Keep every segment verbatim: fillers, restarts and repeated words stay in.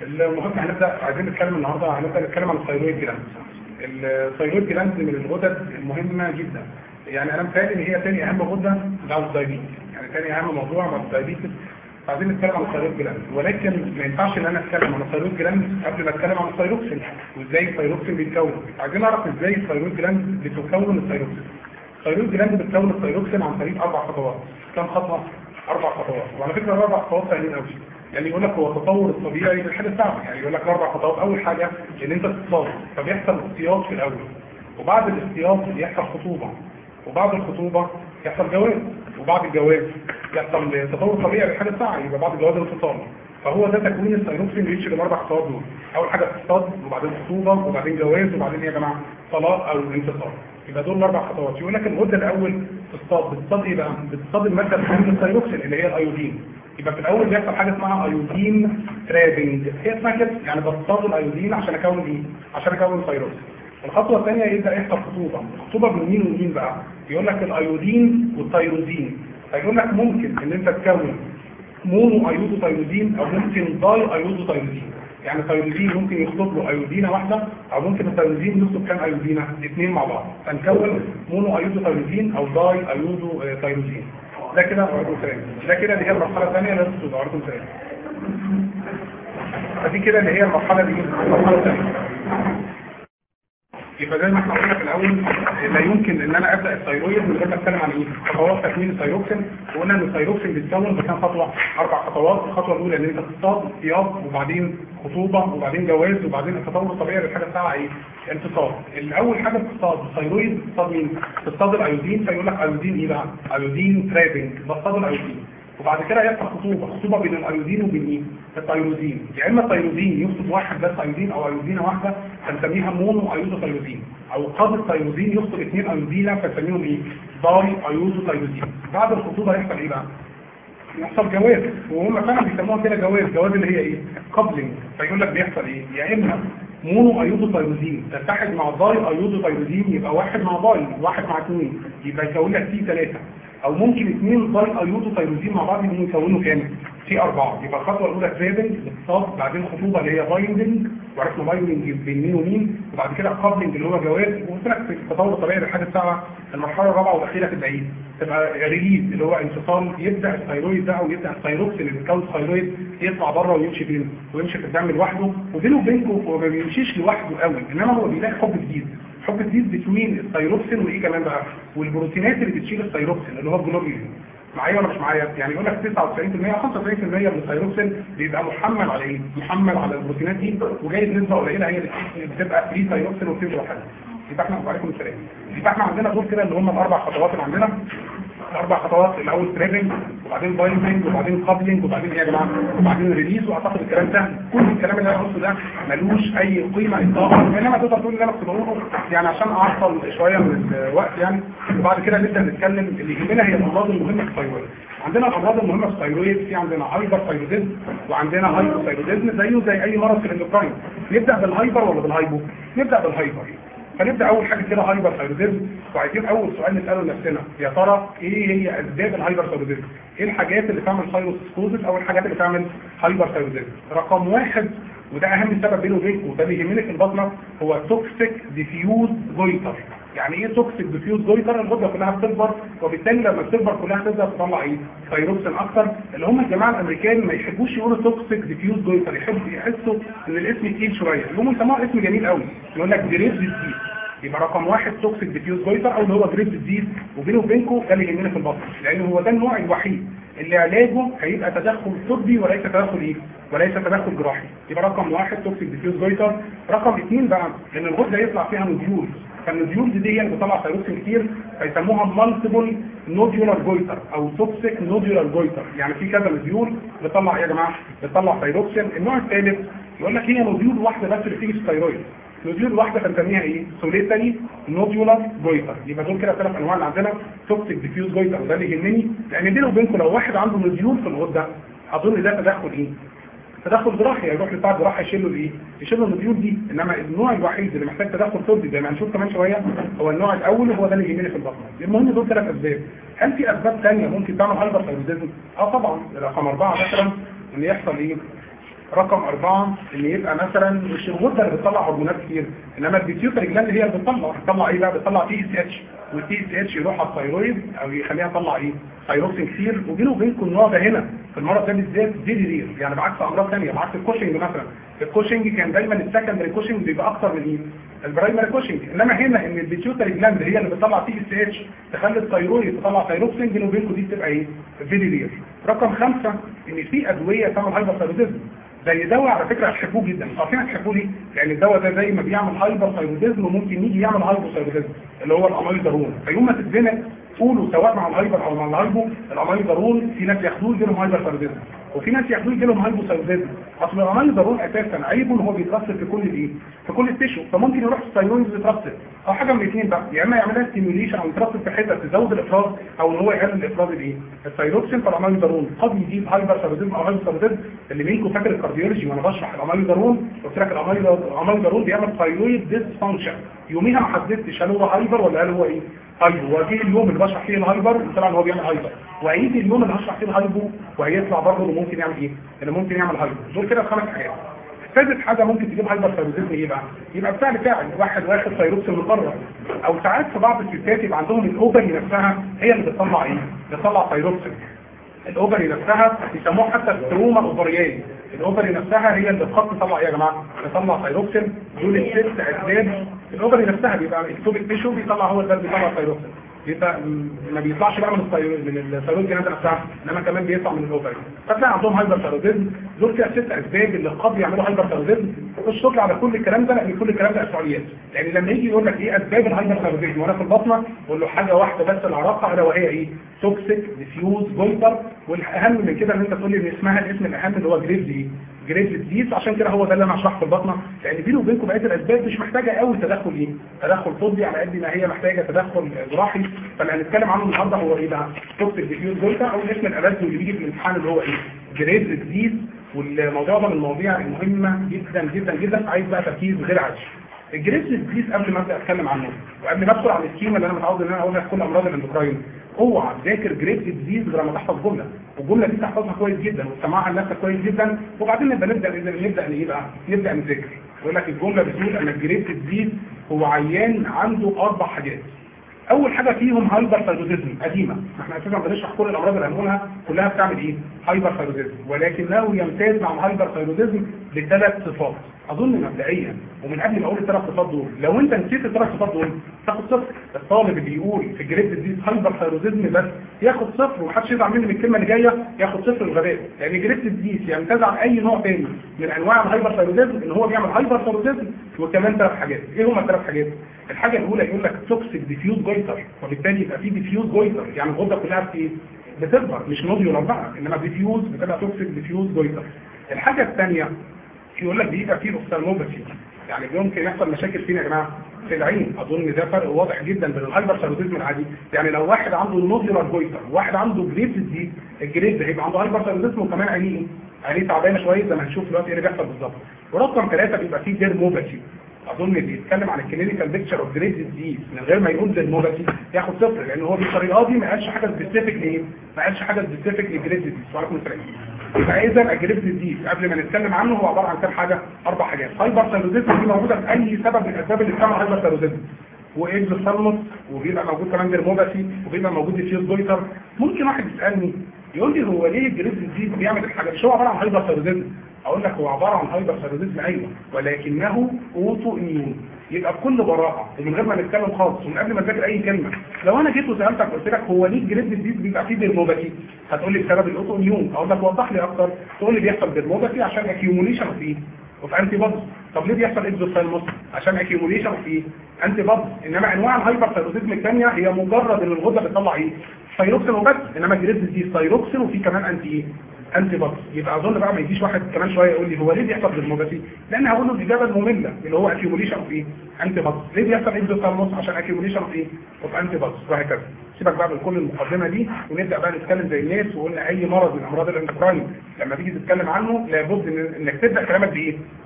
المهم هنبدا عايزين نتكلم النهارده هنبدا نتكلم عن الثايرويد جلاند. الثايرويد جلاند من الغدد المهمه جدا، يعني انا متهيألي ان هي ثاني اهم غده بعد الدايبيتس، يعني ثاني اهم موضوع بعد الدايبيتس. عايزين نتكلم عن الثايرويد جلاند، ولكن ما ينفعش ان انا اتكلم عن الثايرويد جلاند قبل ما اتكلم عن الثايروكسين وازاي الثايروكسين بيتكون. عايزين نعرف ازاي الثايرويد جلاند بتكون الثايروكسين. الثايرويد جلاند بتكون الثايروكسين عن طريق اربع خطوات. كم خطوه؟ اربع خطوات، وعلى فكره الاربع خطوات سهلين قوي. يعني يقول لك هو التطور الطبيعي للحاجه الصعبه، يعني يقول لك اربع خطوات. اول حاجه ان انت تتصاب، فبيحصل اصطياد في الاول، وبعد الاصطياد يحصل خطوبه، وبعد الخطوبه يحصل جواز، وبعد الجواز يحصل تطور طبيعي للحاجه الصعبه، يبقى بعد الجواز انفصال. فهو ده تكوين الثايروكسين بيمشي بالاربع خطوات دول. اول حاجه اصطياد، وبعدين خطوبه، وبعدين جواز، وبعدين يا جماعه طلاق او انفصال. يبقى دول الاربع خطوات. يقول لك الغده الاول تصطاد، بتصطاد ايه بقى؟ بتصطاد الماده الخام الثايروكسين اللي هي الايودين. يبقى في الاول بيحصل حاجه اسمها ايودين ترابنج، هي اسمها كده، يعني بصطاد الايودين عشان اكون ايه؟ عشان اكون الثايروكسين. الخطوه الثانيه يبدا يحصل خطوبه. الخطوبه بين مين ومين بقى؟ يقول لك الايودين والثايروزين. فيقول لك ممكن ان انت تكون مونو ايودو ثايروزين او ممكن داي ايودو ثايروزين. يعني الثايروزين ممكن يخطب له ايودينه واحده، او ممكن الثايروزين يخطب كام ايودينه؟ اثنين مع بعض، فنكون مونو ايودو ثايروزين او داي ايودو ثايروزين. ده كده وعليكم السلام. ده كده اللي هي المرحله الثانيه لازم تبقى وعليكم السلام. فدي كده اللي هي المرحله دي المرحله الثانيه. يبقى زي ما احنا قلنا في الاول، لا يمكن ان انا ابدا الثايرويد من غير ما اتكلم عن ايه؟ خطوات تكوين الثايروكسين. وقلنا ان الثايروكسين بيتكون بكام خطوه؟ اربع خطوات. الخطوه الاولى ان انت تصطاد اصطياد، وبعدين خطوبه، وبعدين جواز، وبعدين التطور الطبيعي للحاجه بتاعها ايه؟ انتصاب. الاول حاجه بتصطاد الثايرويد، بتصطاد مين؟ بتصطاد الايودين. فيقول لك ايودين ايه بقى؟ ايودين ترابنج، بتصطاد الايودين. وبعد كده يحصل خطوبه، خطوبه بين الايودين وبين مين؟ الثايروزين. يا اما الثايروزين يخطب واحد بس ايودين او ايودينه واحده فنسميها مونو ايودو ثايروزين، او قاد الثايروزين يخطب اثنين ايودينه فنسميهم ايه؟ داي ايودو ثايروزين. بعد الخطوبه يحصل ايه بقى؟ يحصل جواز، وهم فعلا بيسموها كده جواز، جواز اللي هي ايه؟ كابلنج. فيقول لك بيحصل ايه؟ يا اما مونو ايودو ثايروزين تتحد مع داي ايودو ثايروزين، يبقى واحد مع داي، واحد مع اثنين، يبقى يكون لك سي ثلاثه، او ممكن اثنين داي ايودو ثايروزين مع بعض يكونوا كام؟ في اربعه. يبقى الخطوه الاولى ترابنج، اتصال، بعدين خطوبه اللي هي بايندنج، وعرفنا بايندنج بين مين ومين، وبعد كده كابلنج اللي هو جواز. وقلت لك في التطور الطبيعي للحاجه السابعه المرحله الرابعه والاخيره في البعيد تبقى ريليز اللي هو انفصال. يبدا الثايرويد ده او يبدا الثايروكسين اللي بيتكون الثايرويد يطلع بره ويمشي فين؟ ويمشي في الدم لوحده، وبينه وبينكم هو ما بيمشيش لوحده قوي، انما هو بيلاقي حب جديد. حب جديد بتوين الثايروكسين وايه كمان بقى؟ والبروتينات اللي بتشيل الثايروكسين اللي هو الجلوبولين. معايا ولا مش معايا؟ يعني يقول لك تسعة وتسعين بالمية خمسة وتسعين بالمية من الثايروكسين بيبقى محمل على ايه؟ محمل على البروتينات دي، وجايب نسبه قليله هي اللي بتبقى فري ثايروكسين وبتبقى حاجه. يبقى احنا وعليكم السلام. يبقى احنا عندنا دول كده اللي هم الاربع خطوات اللي عندنا. الاربع خطوات، الاول تريبنج، وبعدين بايندنج، وبعدين كابلنج، وبعدين ايه يا جماعه؟ وبعدين ريليز. واعتقد الكلام ده كل الكلام اللي انا قلته ده ملوش اي قيمه اطلاقا، انما تقدر تقول اللي انا كنت بقوله يعني عشان اعطل شويه من الوقت يعني. وبعد كده نبدا نتكلم. اللي يهمنا هي الامراض المهمه في الثايرويد. عندنا الامراض المهمه في الثايرويد، في عندنا هايبر ثايرويدزم وعندنا هايبو ثايرويدزم، زيه زي اي مرض في الاندوكراين. نبدا بالهايبر ولا بالهايبو؟ نبدا بالهايبر. فنبدا اول حاجه كده هايبر ثايرويدزم، وعايزين اول سؤال نساله لنفسنا، يا ترى ايه هي اسباب الهايبر ثايرويدزم؟ ايه الحاجات اللي تعمل ثايروسكوزس او الحاجات اللي تعمل هايبر ثايرويدزم؟ رقم واحد، وده اهم سبب بينه وبينكم وده اللي يهمني في البطنه، هو توكسيك ديفيوز جويتر. يعني ايه توكسيك ديفيوز جويتر؟ الغده كلها بتكبر، وبالتالي لما بتكبر كلها تبدا تطلع ايه؟ ثايروكسين اكتر. اللي هم الجماعه الامريكان ما يحبوش يقولوا توكسيك ديفيوز جويتر، يحبوا يحسوا ان الاسم تقيل شويه، هم يسموها اسم جميل قوي، يقول لك جريب ديزيز. يبقى رقم واحد توكسيك ديفيوز جويتر، او اللي هو جريب ديزيز. وبينه وبينكم ده اللي يهمنا في البطن، لان هو ده النوع الوحيد اللي علاجه هيبقى تدخل طبي وليس تدخل ايه؟ وليس تدخل جراحي. يبقى رقم واحد توكسيك ديفيوز جويتر. رقم اثنين بقى ان الغده يطلع فيها نوديول، فالنوديول دي هي اللي بتطلع ثايروكسين كتير، فيسموها مالتيبل نوديولار جويتر او توكسيك نوديولار جويتر. يعني في كذا نوديول بتطلع ايه يا جماعه؟ بتطلع ثايروكسين. النوع الثالث يقول لك هي نوديول واحده بس اللي بتيجي في الثايرويد، نوديول واحده فنسميها ايه؟ سوليتري نوديولار جويتر. يبقى دول كده ثلاث انواع اللي عندنا توكسيك ديفيوز جويتر، وده اللي يهمني، لان بينه وبينكم لو واحد عنده نوديول في الغده اظن ده تدخل ايه؟ تدخل جراحي، يروح لبتاع جراحي يشيل له الايه؟ يشيل له النوديول دي. انما النوع الوحيد اللي محتاج تدخل طبي زي ما هنشوف كمان شويه هو النوع الاول، وهو ده اللي يهمني في البطن. المهم دول ثلاث اسباب. هل في اسباب ثانيه ممكن تعمل هايبر ثايرويدزم؟ اه طبعا. رقم اربعه مثلا ان يحصل ايه؟ رقم أربعة إن يبقى مثلا مش الغدة اللي بتطلع هرمونات كتير، إنما البيتيوتري جلاند هي اللي بتطلع، بتطلع إيه بقى؟ بتطلع تي اس اتش، والتي اس اتش يروح على الثايرويد أو يخليها تطلع إيه؟ ثايروكسين كتير. وبينه وبينكم النوع ده هنا في المرض ده بالذات فيري رير، يعني بعكس أمراض ثانية، بعكس الكوشنج مثلا. الكوشنج كان دايما السكندري كوشنج بيبقى أكتر من إيه؟ البرايمري كوشنج، إنما هنا إن البيتيوتري جلاند هي اللي بتطلع تي اس اتش تخلي الثايرويد تطلع ثايروكسين، بينه وبينكم دي بتبقى إيه؟ فيري رير. رقم خمسة إن في أدوية تعمل هايبرثايروديزم، زي دواء على فكره هتحبوه جدا، عارفين هتحبوه ليه؟ لان الدواء ده زي ما بيعمل هايبرثايروديزم وممكن يجي يعمل هايبوثايروديزم اللي هو الاميلودارون، فيوم ما تتزنق قولوا سواء مع الهايبر او مع الهايبو. الاميلودارون في ناس ياخدوه يجي لهم هايبرثايروديزم وفي ناس ياخدوه يجي لهم هايبوثايروديزم. اصل الاميلودارون اساسا عيبه ان هو بيترسب في كل الايه؟ في كل التيشو، فممكن يروح الثايرويد يترسب او حاجه من الاثنين بقى، يا اما يعملها ستيميوليشن او يترسب في حته تزود الافراز او ان هو يقلل الافراز الايه؟ الثايروكسين. فالاميلودارون قد يجيب هايبرثايروديزم او هايبوثايروديزم. اللي منكم فاكر الكارديولوجي وانا بشرح الاميلودارون قلت لك الاميلودارون بيعمل ثايرويد ديسفانكشن، يوميها ما حددتش هل هو هايبر ولا هل هو ايه؟ هايبو. وجه اليوم اللي بشرح فيه الهايبر طلع ان هو بيعمل هايبر، وهيجي اليوم اللي هشرح فيه الهايبو وهيطلع برضه انه ممكن يعمل ايه؟ انه ممكن يعمل هايبر. دول كده خمس حاجات. ثالث حاجه ممكن تجيب هايبر ثايرويدزم ايه بقى؟ يبقى بتاع فاعل واحد واخد ثايروكسين مقرر، او ساعات في بعض الستات يبقى عندهم الاوفري نفسها هي اللي بتطلع ايه؟ بتطلع ثايروكسين. الاوفري نفسها يسموها حتى التروما الاوفرياني، الاوفري نفسها هي اللي بتخط تطلع ايه يا جماعه؟ بتطلع ثايروكسين. دول الست اسباب الاوفري نفسها بيبقى التوبيك تيشو بيطلع هو ده اللي بيطلع ثايروكسين، يبقى ما بيطلعش بقى من الثايرويد من الثايرويد جلاند نفسها، انما كمان بيطلع من الاوفري. فتلاقي عندهم هايبر ثايرويدزم. دول كده ست اسباب اللي قد يعملوا هايبر ثايرويدزم. مش تطلع على كل الكلام ده لان كل الكلام ده اسرائيليات، يعني لما يجي يقول لك ايه اسباب الهايبر ثايرويدزم وانا في البطنه اقول له حاجه واحده بس اللي اعرفها الا وهي ايه؟ توكسيك ديفيوز جويتر. والاهم من كده ان انت تقول لي ان اسمها الاسم الاهم اللي هو جريفز ايه؟ جريفز ديز. عشان كده هو ده اللي انا هشرحه في البطنه، لان بيني وبينكم بقيه الاسباب مش محتاجه قوي تدخل ايه؟ تدخل طبي على قد ما هي محتاجه تدخل جراحي. فاللي هنتكلم عنه النهارده هو ايه بقى؟ توكسيك ديفيوز جويتر، او الاسم الالذ اللي بيجي في الامتحان اللي هو ايه؟ جريفز ديز. والموضوع ده من المواضيع المهمه جدا جدا جدا، عايز بقى تركيز غير عادي. الجريفز ديز قبل ما ابدا اتكلم عنه وقبل ما ادخل على السكيما اللي انا متعود ان انا اقولها في كل امراض الاندوكراين، اوعى تذاكر جريفز ديز غير لما تحفظ جمله، والجمله دي تحفظها كويس جدا وتسمعها لنفسك كويس جدا، وبعدين نبدا نبدا نبدا ايه بقى؟ نبدا نذاكر. يقول لك الجمله بتقول ان الجريفز ديز هو عيان عنده اربع حاجات. اول حاجه فيهم هايبر ثايرويدزم قديمه، احنا اساسا بنشرح كل الامراض اللي هنقولها كلها بتعمل ايه؟ هايبر ثايرويدزم، ولكنه يمتاز مع الهايبر ثايرويدزم بثلاث صفات. اظن مبدئيا ومن قبل ما اقول الثلاث صفات دول، لو انت نسيت الثلاث صفات دول تاخد صفر. الطالب اللي يقول في الجريد دي هايبر ثايرويدزم بس ياخد صفر، ومحدش يزعل مني من الكلمه اللي جايه، ياخد صفر الغباء، لان يعني الجريد دي يمتاز عن اي نوع ثاني من انواع الهايبر ثايرويدزم ان هو بيعمل هايبر ثايرويدزم. وكمان ثلاث حاجات. ايه هما الثلاث حاجات؟ الحاجه الاولى يقول لك توكسيك ديفيوز جويتر، وبالتالي يبقى في ديفيوز جويتر، يعني الغده كلها بت بتكبر مش نوديولار بقى، انما ديفيوز بتبقى توكسيك ديفيوز جويتر. الحاجه الثانيه يقول لك بيبقى فيه اوفثالموباثي، يعني ممكن يحصل مشاكل فينا يا جماعه في العين. اظن ده فرق واضح جدا بين الهايبر ثايرويدزم العادي، يعني لو واحد عنده نوديولار جويتر وواحد عنده جريفز دي، الجريفز هيبقى عنده هايبر ثايرويدزم وكمان عينيه عينيه تعبانه شويه زي ما هنشوف دلوقتي ايه اللي بيحصل بالظبط. ورقم ثلاثه بيبقى فيه ديرموباثي. اظن بيتكلم عن الكلينيكال بيكتشر اوف جريفز دي من غير ما يقول ديرموباثي ياخد صفر، لان هو بالطريقه دي ما قالش حاجه سبيسيفيك لايه؟ ما قالش حاجه سبيسيفيك لجريفز دي. وعليكم السلام. يبقى اذا الجريفز دي قبل ما نتكلم عنه هو عباره عن كام حاجه؟ اربع حاجات. هايبر ثايرويدزم دي موجوده في اي سبب من الاسباب اللي بتعمل هايبر ثايرويدزم، واكزوثالموس، وبيبقى موجود كمان ديرموباثي، وبيبقى موجود ديفيوز جويتر. ممكن واحد يسالني يقول لي هو ليه الجريفز دي بيعمل الحاجه؟ مش هو عباره عن هايبر ثايرويدزم؟ اقول لك هو عباره عن هايبر ثايرويدزم ايوه، ولكنه اوتو اميون. يبقى بكل براءه ومن غير ما نتكلم خالص ومن قبل ما نذاكر اي كلمه، لو انا جيت وسالتك قلت لك هو ليه الجريفز دي بيبقى فيه ديرموباثي؟ هتقول لي بسبب الاوتو اميون. اقول لك وضح لي اكتر. تقول لي بيحصل ديرموباثي عشان اكيوموليشن في ايه؟ وفي انتي بودز. طب ليه بيحصل اكزوثالموس؟ عشان اكيوموليشن في ايه؟ انتي بودز. انما انواع الهايبر ثايرويدزم الثانيه هي مجرد ان الغده بتطلع ايه؟ ثايروكسين وبس، انما الجريفز دي ثايروكسين وفي كمان انتي ايه؟ انتي بودز. يبقى اظن بقى ما يجيش واحد كمان شويه يقول لي هو ليه بيحصل ديرموباثي؟ لان هقول له الاجابه الممله اللي هو اكيوموليشن في ايه؟ انتي بودز. ليه بيحصل اكزوثالموس؟ عشان اكيوموليشن في ايه؟ وفي انتي بودز، وهكذا. سيبك بقى من كل المقدمه دي ونبدا بقى نتكلم زي الناس. وقلنا اي مرض من امراض الاندوكراين لما تيجي تتكلم عنه لابد انك تبدا كلامك بايه؟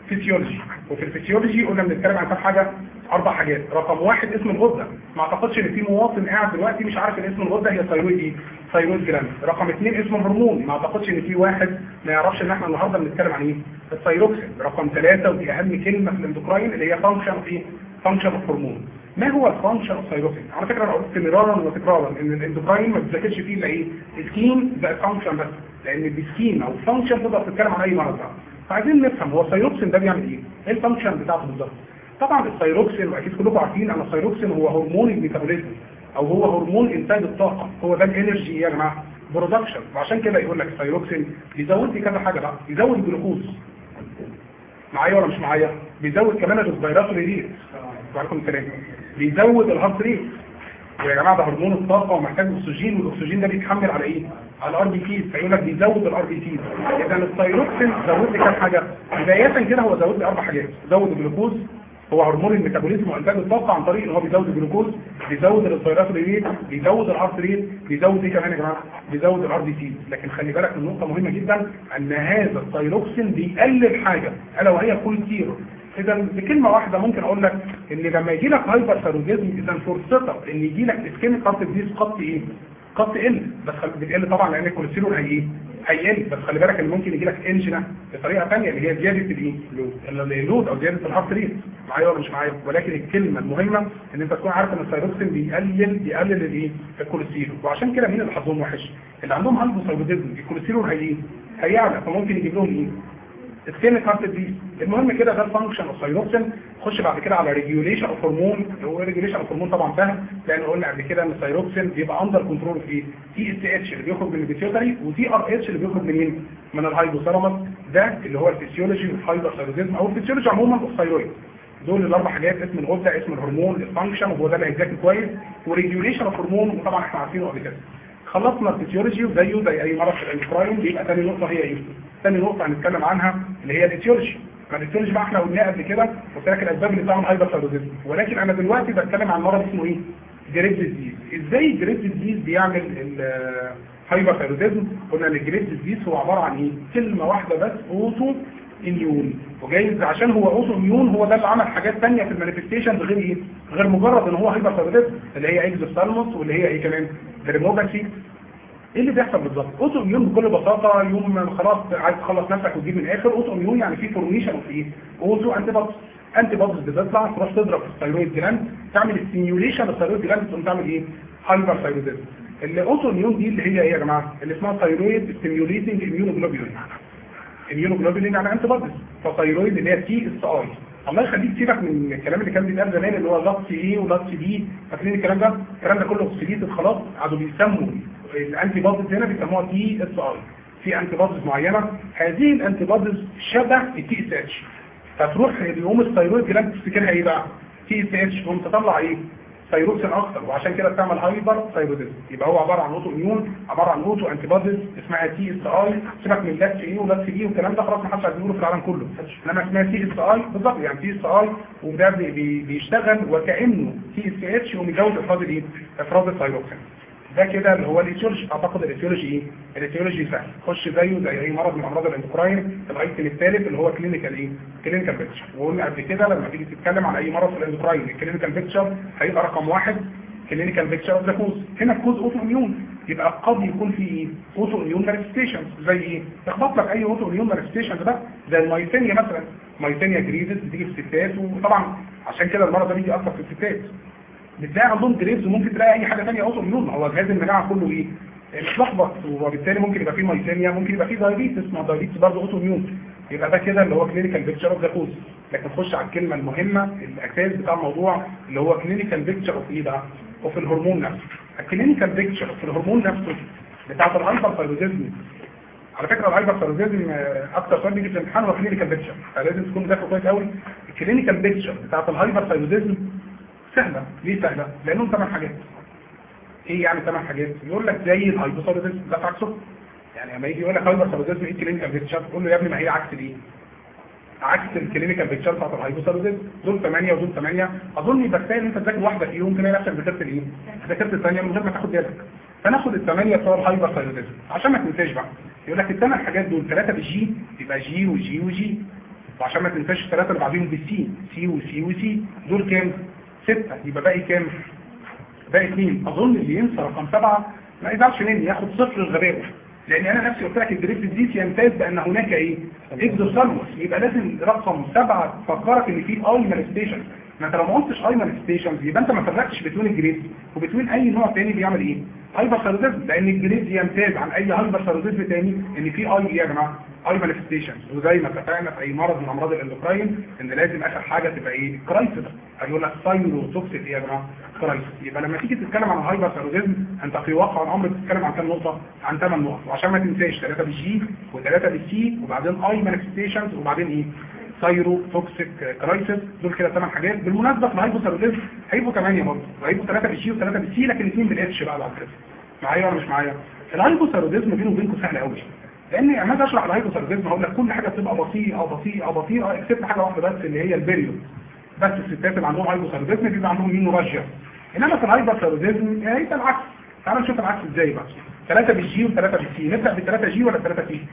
فيسيولوجي، وفي الفيسيولوجي قلنا بنتكلم عن كام حاجه؟ اربع حاجات. رقم واحد اسم الغده، ما اعتقدش ان في مواطن قاعد دلوقتي مش عارف ان اسم الغده هي ثايرويد ايه؟ ثايرويد جلاند. رقم اثنين اسم الهرمون، ما اعتقدش ان في واحد ما يعرفش ان احنا النهارده بنتكلم عن ايه؟ الثايروكسين. رقم ثلاثه ودي اهم كلمه في الاندوكراين اللي هي فانكشن ايه؟ فانكشن الهرمون. ما هو الفانكشن اوف ثايروكسين؟ على فكره انا قلت مرارا وتكرارا ان الاندوكراين ما بتذاكرش فيه الا ايه؟ السكيم زائد فانكشن بس، لان السكيم او الفانكشن تقدر تتكلم عن اي مرض. فعايزين نفهم هو الثايروكسين ده بيعمل ايه؟ ايه الفانكشن بتاعته بالظبط؟ طبعا الثايروكسين واكيد كلكم عارفين ان الثايروكسين هو هرمون الميتابوليزم او هو هرمون انتاج الطاقه، هو ده الانرجي يا جماعه برودكشن. وعشان كده يقول لك الثايروكسين بيزود لي كذا حاجه بقى، بيزود الجلوكوز معايا ولا مش معايا؟ بيزود كمان الريسبيراتوري ريت وعليكم السلام، بيزود الهارت ريت. ويا جماعه ده هرمون الطاقه ومحتاج اكسجين، والاكسجين ده بيتحمل على ايه؟ على الار بي سي، فيقول لك بيزود الار بي سي. اذا الثايروكسين زود لي كام حاجه؟ بدايه كده هو زود لي اربع حاجات، زود الجلوكوز هو هرمون الميتابوليزم وانتاج الطاقه عن طريق ان هو بيزود الجلوكوز، بيزود الريسبيراتوري ريت، بيزود الهارت ريت، بيزود ايه كمان يا جماعه؟ بيزود الار بي سي. لكن خلي بالك من نقطه مهمه جدا، ان هذا الثايروكسين بيقلل حاجه الا وهي الكوليسترول. اذا بكلمه واحده ممكن اقول لك ان لما يجي لك هايبر ثايرويدزم اذا فرصتك ان يجي لك اسكيميك هارت ديزيز قد ايه؟ قد تقل، بس بتقل طبعا لان الكوليسترول هي ايه؟ هيقل. بس خلي بالك ان ممكن يجي لك انجنا بطريقه ثانيه اللي هي زياده الايه؟ اللود او زياده الهارت ريت. معايا ولا مش معايا؟ ولكن الكلمه المهمه ان انت تكون عارف ان الثايروكسين بيقلل بيقلل الايه؟ الكوليسترول. وعشان كده مين اللي حظهم وحش؟ اللي عندهم هايبوثايرويدزم الكوليسترول هي ايه؟ هيعلى، فممكن يجيب لهم ايه؟ اسكيميك هارت ديزيز. المهم كده ده الفانكشن اوف ثايروكسين. خش بعد كده على ريجوليشن اوف هرمون. هو ريجوليشن اوف هرمون طبعا سهل، لان قلنا قبل كده ان الثايروكسين بيبقى اندر كنترول في تي اس اتش اللي بيخرج من البيتيوتري، وتي ار اتش اللي بيخرج منين؟ من الهايبوثالاموس. ده اللي هو الفسيولوجي اوف هايبوثايرويدزم او الفسيولوجي عموما اوف ثايرويد. دول الاربع حاجات، اسم الغده، اسم الهرمون، الفانكشن، وهو ده اللي هيذاكر كويس، وريجوليشن اوف هرمون، وطبعا احنا عارفينه قبل كده. خلصنا الفسيولوجي وزيه زي اي مرض في الاندوكراين. بيبقى ثاني نقطه هي ايه؟ ثاني نقطه هنتكلم عنها اللي هي الاتيولوجي. فالاتيولوجي بقى احنا قلناها قبل كده قلت لك الاسباب اللي بتعمل هايبرثايرويدزم، ولكن انا دلوقتي بتكلم عن مرض اسمه ايه؟ جريفز ديزيز. ازاي الجريفز ديزيز بيعمل الهايبرثايرويدزم؟ قلنا ان الجريفز ديزيز هو عباره عن ايه؟ كلمه واحده بس، اوتو اميون. وجايز عشان هو اوتو اميون هو ده اللي عمل حاجات ثانيه في المانيفستيشن غير ايه؟ غير مجرد ان هو هايبرثايرويدزم اللي هي اكزوثالموس واللي هي ايه كمان؟ جريموباثي. ايه اللي بيحصل بالظبط؟ اوتو اميون بكل بساطه يوم خلاص عايز تخلص نفسك وتجيب من الاخر. اوتو اميون يعني في فورميشن اوف ايه؟ اوتو انتي بوديز. انتي بوديز بتطلع تروح تضرب في الثايرويد جلاند، تعمل ستيميوليشن للثايرويد جلاند، تقوم تعمل ايه؟ هايبر ثايرويدزم. الاوتو اميون دي اللي هي ايه يا جماعه؟ اللي اسمها ثايرويد ستيميوليتنج اميونوجلوبولين. اميونوجلوبولين يعني انتي بوديز، فثايرويد اللي هي تي اس اي. الله يخليك سيبك من الكلام اللي كان بيتقال زمان اللي هو لاتس ايه ولاتس بي، فاكرين الكلام ده؟ الكلام ده كله اوكسيديتد خلاص. قعدوا بيسموا الانتي بوديز هنا بيسموها تي اس اي. في انتي بوديز معينه، هذه الانتي بوديز شبه التي اس اتش، فتروح يوم الثايرويد جلاند تفتكرها ايه بقى؟ تي اس اتش، تقوم تطلع ايه؟ ثايروكسين اكتر، وعشان كده بتعمل هايبر ثايرويدزم. يبقى هو عباره عن اوتو اميون، عباره عن اوتو انتي بوديز اسمها تي اس اي. سيبك من لاتس ايه ولاتس بي والكلام ده خلاص ما حدش عايز يقوله في العالم كله، انما اسمها تي اس اي بالظبط، يعني تي اس اي، وده بي بيشتغل وكانه تي اس اتش ومجوز افراد الايه؟ افراد الثايروكسين. ده كده اللي هو الايتيولوجي. اعتقد الايتيولوجي ايه؟ الايتيولوجي سهل، خش زيه زي اي مرض من امراض الاندوكراين. الايتم الثالث اللي هو كلينيكال ايه؟ كلينيكال بيكتشر. وقلنا قبل كده لما تيجي تتكلم عن اي مرض في الاندوكراين الكلينيكال بيكتشر هيبقى رقم واحد كلينيكال بيكتشر اوف ذا كوز. هنا الكوز اوتو اميون، يبقى قد يكون في ايه؟ اوتو اميون مانيفستيشنز. زي ايه؟ تخبط لك اي اوتو اميون مانيفستيشنز بقى زي المايثينيا مثلا، مايثينيا جريفز بتيجي في الستات، وطبعا عشان كده المرض ده بيجي اكتر في الستات. بتلاقي عندهم جريفز، وممكن تلاقي اي حاجه ثانيه اوتو اميون. هو جهاز المناعه كله ايه؟ متلخبط، وبالتالي ممكن يبقى فيه مايثينيا، ممكن يبقى فيه دايابيتس، ما دايابيتس برضه اوتو اميون. يبقى ده كده اللي هو كلينيكال بيكتشر اوف ذا كوز. لكن نخش على الكلمه المهمه الاساس بتاع الموضوع اللي هو كلينيكال بيكتشر اوف ايه بقى؟ وفي الهرمون نفسه. الكلينيكال بيكتشر في الهرمون نفسه بتاعت الهايبرثايرويدزم. على فكره الهايبرثايرويدزم اكتر سؤال بيجي في الامتحان هو كلينيكال بيكتشر، فلازم تكون ذاكره كويس قوي. الكلينيكال بيكتشر بتاعت الهايبرثايرويدزم سهله. ليه سهله؟ لانهم ثمان حاجات. ايه يعني ثمان حاجات؟ يقول لك زي الهايبوثايرويدزم ده عكسه. يعني لما يجي يقول لك هايبرثايرويدزم ايه الكلينيكال بيكتشر؟ تقول له يا ابني ما هي عكس ايه؟ عكس الكلينيكال بيكتشر بتاعت الهايبوثايرويدزم. دول ثمانيه ودول ثمانيه. اظن يبقى كفايه ان انت تذاكر واحده فيهم تلاقي نفسك ذاكرت الايه؟ ذاكرت الثانيه من غير ما تاخد بالك. فناخد الثمانيه بتوع الهايبرثايرويدزم عشان ما تنساش بقى. يقول لك الثمان حاجات دول ثلاثه بالجي، يبقى جي وجي وجي. وعشان ما تنساش الثلاثه اللي بعدين بالسي، سي وسي وسي، دول كام؟ سته، يبقى باقي كام؟ باقي اثنين. اظن اللي ينسى رقم سبعه ما يزعلش مني، ياخد صفر الغباء، لان انا نفسي قلت لك الجريد ديس يمتاز بان هناك ايه؟ اكزوثالموس، يبقى لازم رقم سبعه تفكرك ان في اي مانيفستيشن. ما انت لو ما قلتش اي مانيفستيشنز يبقى انت ما فرقتش بين الجريد وبين اي نوع ثاني بيعمل ايه؟ هايبر ثايرويدزم، لان الجريد يمتاز عن اي هايبر ثايرويدزم ثاني ان في اي ايه يا جماعه؟ اي مانيفستيشنز. وزي ما اتفقنا في اي مرض من امراض الاندوكراين ان لازم اخر حاجه تبقى ايه؟ كرايسيس. هيقول لك ثايرو توكسيك ايه يا جماعه؟ كرايسيس. يبقى لما تيجي تتكلم عن الهايبر ثايرويدزم انت في واقع الامر بتتكلم عن كام نقطه؟ عن ثمان نقط، وعشان ما تنساش ثلاثه بالجي وثلاثه بالسي وبعدين اي مانيفستيشنز وبعدين ايه؟ ثايرو توكسيك كرايسيس. دول كده ثمان حاجات. بالمناسبه في الهايبوثايروديزم هيبقوا ثمانيه برضه، وهيبقوا ثلاثه بالجي وثلاثه بالسي، لكن اثنين بالاتش بقى بعد كده. معايا ولا مش معايا؟ الهايبوثايروديزم بينه وبينكم سهل قوي، لان لما اشرح الهايبوثايروديزم هقول لك كل حاجه بتبقى بطيئه بطيئه بطيئه اكسبت حاجه واحده بس اللي هي البيريود. بس الستات اللي عندهم هايبوثايروديزم بيبقى عندهم مينوراجيا. انما في الهايبوثايروديزم هيبقى العكس. تعالوا نشوف العكس ازاي بقى. ثلاثه بالجي وثلاثه بالسي. نبدا بالثلاثه جي ولا ثلاثه سي؟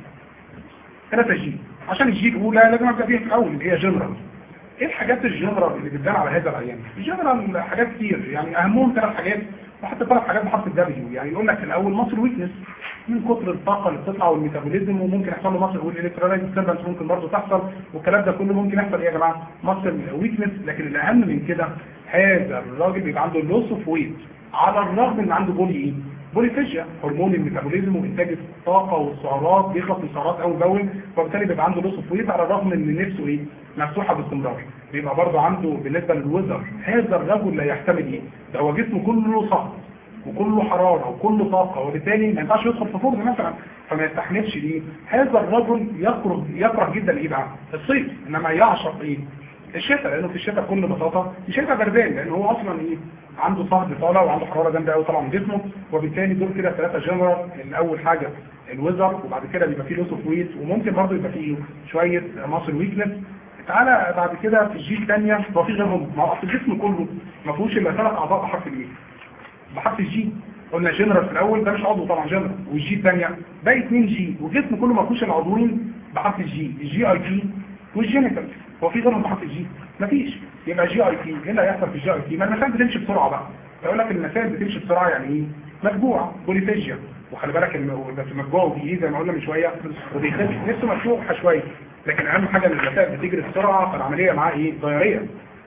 ثلاثه جي. عشان الجي الاولى لازم ابدا بيها في الاول اللي هي جنرال. ايه الحاجات الجنرال اللي بتبان على هذا العيان؟ الجنرال حاجات كتير، يعني اهمهم ثلاث حاجات، وحتى ثلاث حاجات بحرف الدبليو. يعني يقول لك الاول ماسل ويكنس من كتر الطاقه اللي بتطلع والميتابوليزم، وممكن يحصل له ماسل والالكترولايت ديستربنس ممكن برضه تحصل، والكلام ده كله ممكن يحصل ايه يا جماعه؟ ماسل ويكنس. لكن الاهم من كده هذا الراجل بيبقى عنده لوس اوف ويت على الرغم ان عنده بولي ايه؟ بوليفيجيا، هرمون الميتابوليزم وانتاج الطاقه والسعرات بيخلص من السعرات اول باول، وبالتالي بيبقى عنده لوس اوف ويت على الرغم ان نفسه ايه؟ مفتوحه باستمرار. بيبقى برضه عنده بالنسبه للوزر هذا الرجل لا يحتمل ايه؟ ده هو جسمه كله صهد وكله حراره وكله طاقه، وبالتالي ما ينفعش يدخل في فرن مثلا، فما يستحملش ايه؟ هذا الرجل يكره يكره جدا ايه بقى؟ الصيف، انما يعشق ايه؟ الشتاء، لانه في الشتاء بكل بساطه الشتاء بردان، لان هو اصلا ايه؟ عنده صهد طالع وعنده حراره جامده قوي طالعه من جسمه، وبالتالي دول كده ثلاثه جنرال. الاول حاجه الويزر، وبعد كده بيبقى فيه لوس اوف ويت، وممكن برضه يبقى فيه شويه ماسل ويكنس. تعالى بعد كده في الجي الثانيه هو في غيرهم، ما هو في الجسم كله ما فيهوش الا ثلاث اعضاء بحرف الايه؟ بحرف الجي. قلنا جنرال في الاول ده مش عضو طبعا جنرال، والجي الثانيه باقي اثنين جي، والجسم كله ما فيهوش العضوين بحرف الجي، الجي اي تي والجينيتال. هو في غيرهم بحرف الجي؟ مفيش. يبقى جي اي تي. ايه اللي هيحصل في الجي اي تي؟ ما المسائل بتمشي بسرعه بقى. يقول لك المسائل بتمشي بسرعه يعني ايه؟ مجموعه بوليفيجيا، وخلي بالك ان بس مجموعه ودي زي ما قلنا من شويه وبيخش نفسه مفتوحه شويه، لكن اهم حاجه ان المسائل بتجري بسرعه فالعمليه معاه ايه؟ ضياريه.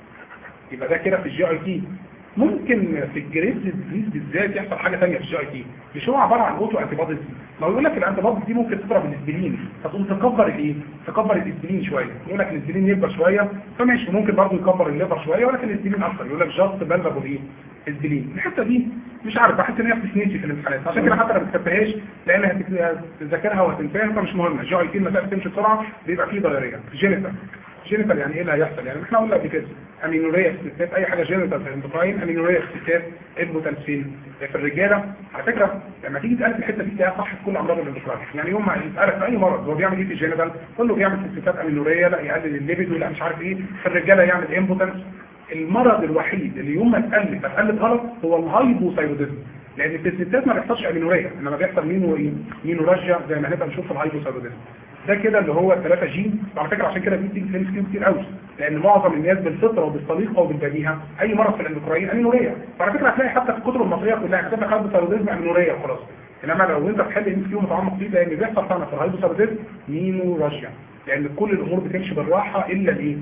يبقى ده كده في الجي اي تي. ممكن في الجريد ديزيز بالذات يحصل حاجه ثانيه في الجي اي تي، مش هو عباره عن اوتو انتي بوديز. ما يقول لك الانتي بوديز دي ممكن تضرب الاسبرين، فتقوم تكبر الايه؟ تكبر الاسبرين شويه، يقول لك الاسبرين يكبر شويه، فماشي ممكن برضه يكبر الليفر شويه، ولكن الاسبرين اكتر، يقول لك جاست بلبل ايه؟ اسبرين. الحته دي مش عارف، بحس ان هي بتتنسي في الامتحانات، عشان كده حتى ما بتكتبهاش لان هتذاكرها وهتنساها، فمش مهمه. الجي اي تي المسائل بتمشي بسرعه بيبقى فيه ضرريه. جينيتال جينيتال يعني ايه اللي هيحصل؟ يعني احنا قلنا قبل كده امينوريا في الستات، اي حاجه جينيتال في الاندوكراين، امينوريا في الستات، البوتنسين في الرجاله. على فكره لما تيجي تسال في الحته دي تلاقيها صح في كل امراض الاندوكراين، يعني يوم ما يسالك في اي مرض هو بيعمل ايه في الجينيتال، كله بيعمل في الستات امينوريا، لا يقلل الليبيدو، لا مش عارف ايه، في الرجاله يعمل امبوتنس. المرض الوحيد اللي يوم ما تقلب تقلب غلط هو الهايبوثايروديزم، لان في الستات ما بيحصلش امينوريا، انما بيحصل مينو ايه؟ مينوراجيا زي ما هنبقى نشوف في الهايبوثايروديزم. ده كده اللي هو ثلاثة جي. وعلى فكره عشان كده بيدي كلام كتير قوي، لان معظم الناس بالفطره وبالطريقه وبالبديهه اي مرض في الاندوكراين امينوريا. وعلى فكره هتلاقي حتى في الكتب المصريه كلها كتب لك هايبوثايروديزم امينوريا وخلاص، انما لو انت بتحل ام كيو متعمق فيه لان بيحصل فعلا في الهايبوثايروديزم مينوراجيا، لان كل الامور بتمشي بالراحه الا الايه؟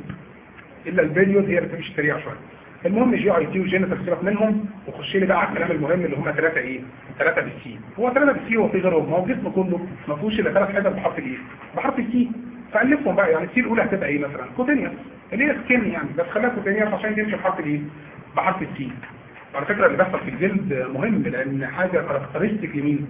الا البيريود هي اللي بتمشي سريع شويه. المهم جي اي تي وجينيتال سيبك منهم، وخش لي بقى على الكلام المهم اللي هم ثلاثه ايه؟ ثلاثه بالسي. هو ثلاثه بالسي هو في غيرهم؟ ما هو الجسم كله ما فيهوش الا ثلاث حاجات بحرف الايه؟ بحرف السي. فالفهم بقى، يعني السي الاولى هتبقى ايه مثلا؟ كوتينيوس، اللي هي سكين يعني، بس خليها كوتينيوس عشان تمشي بحرف الايه؟ بحرف السي. على فكره اللي بيحصل في الجلد مهم، لان حاجه كاركترستيك لمين؟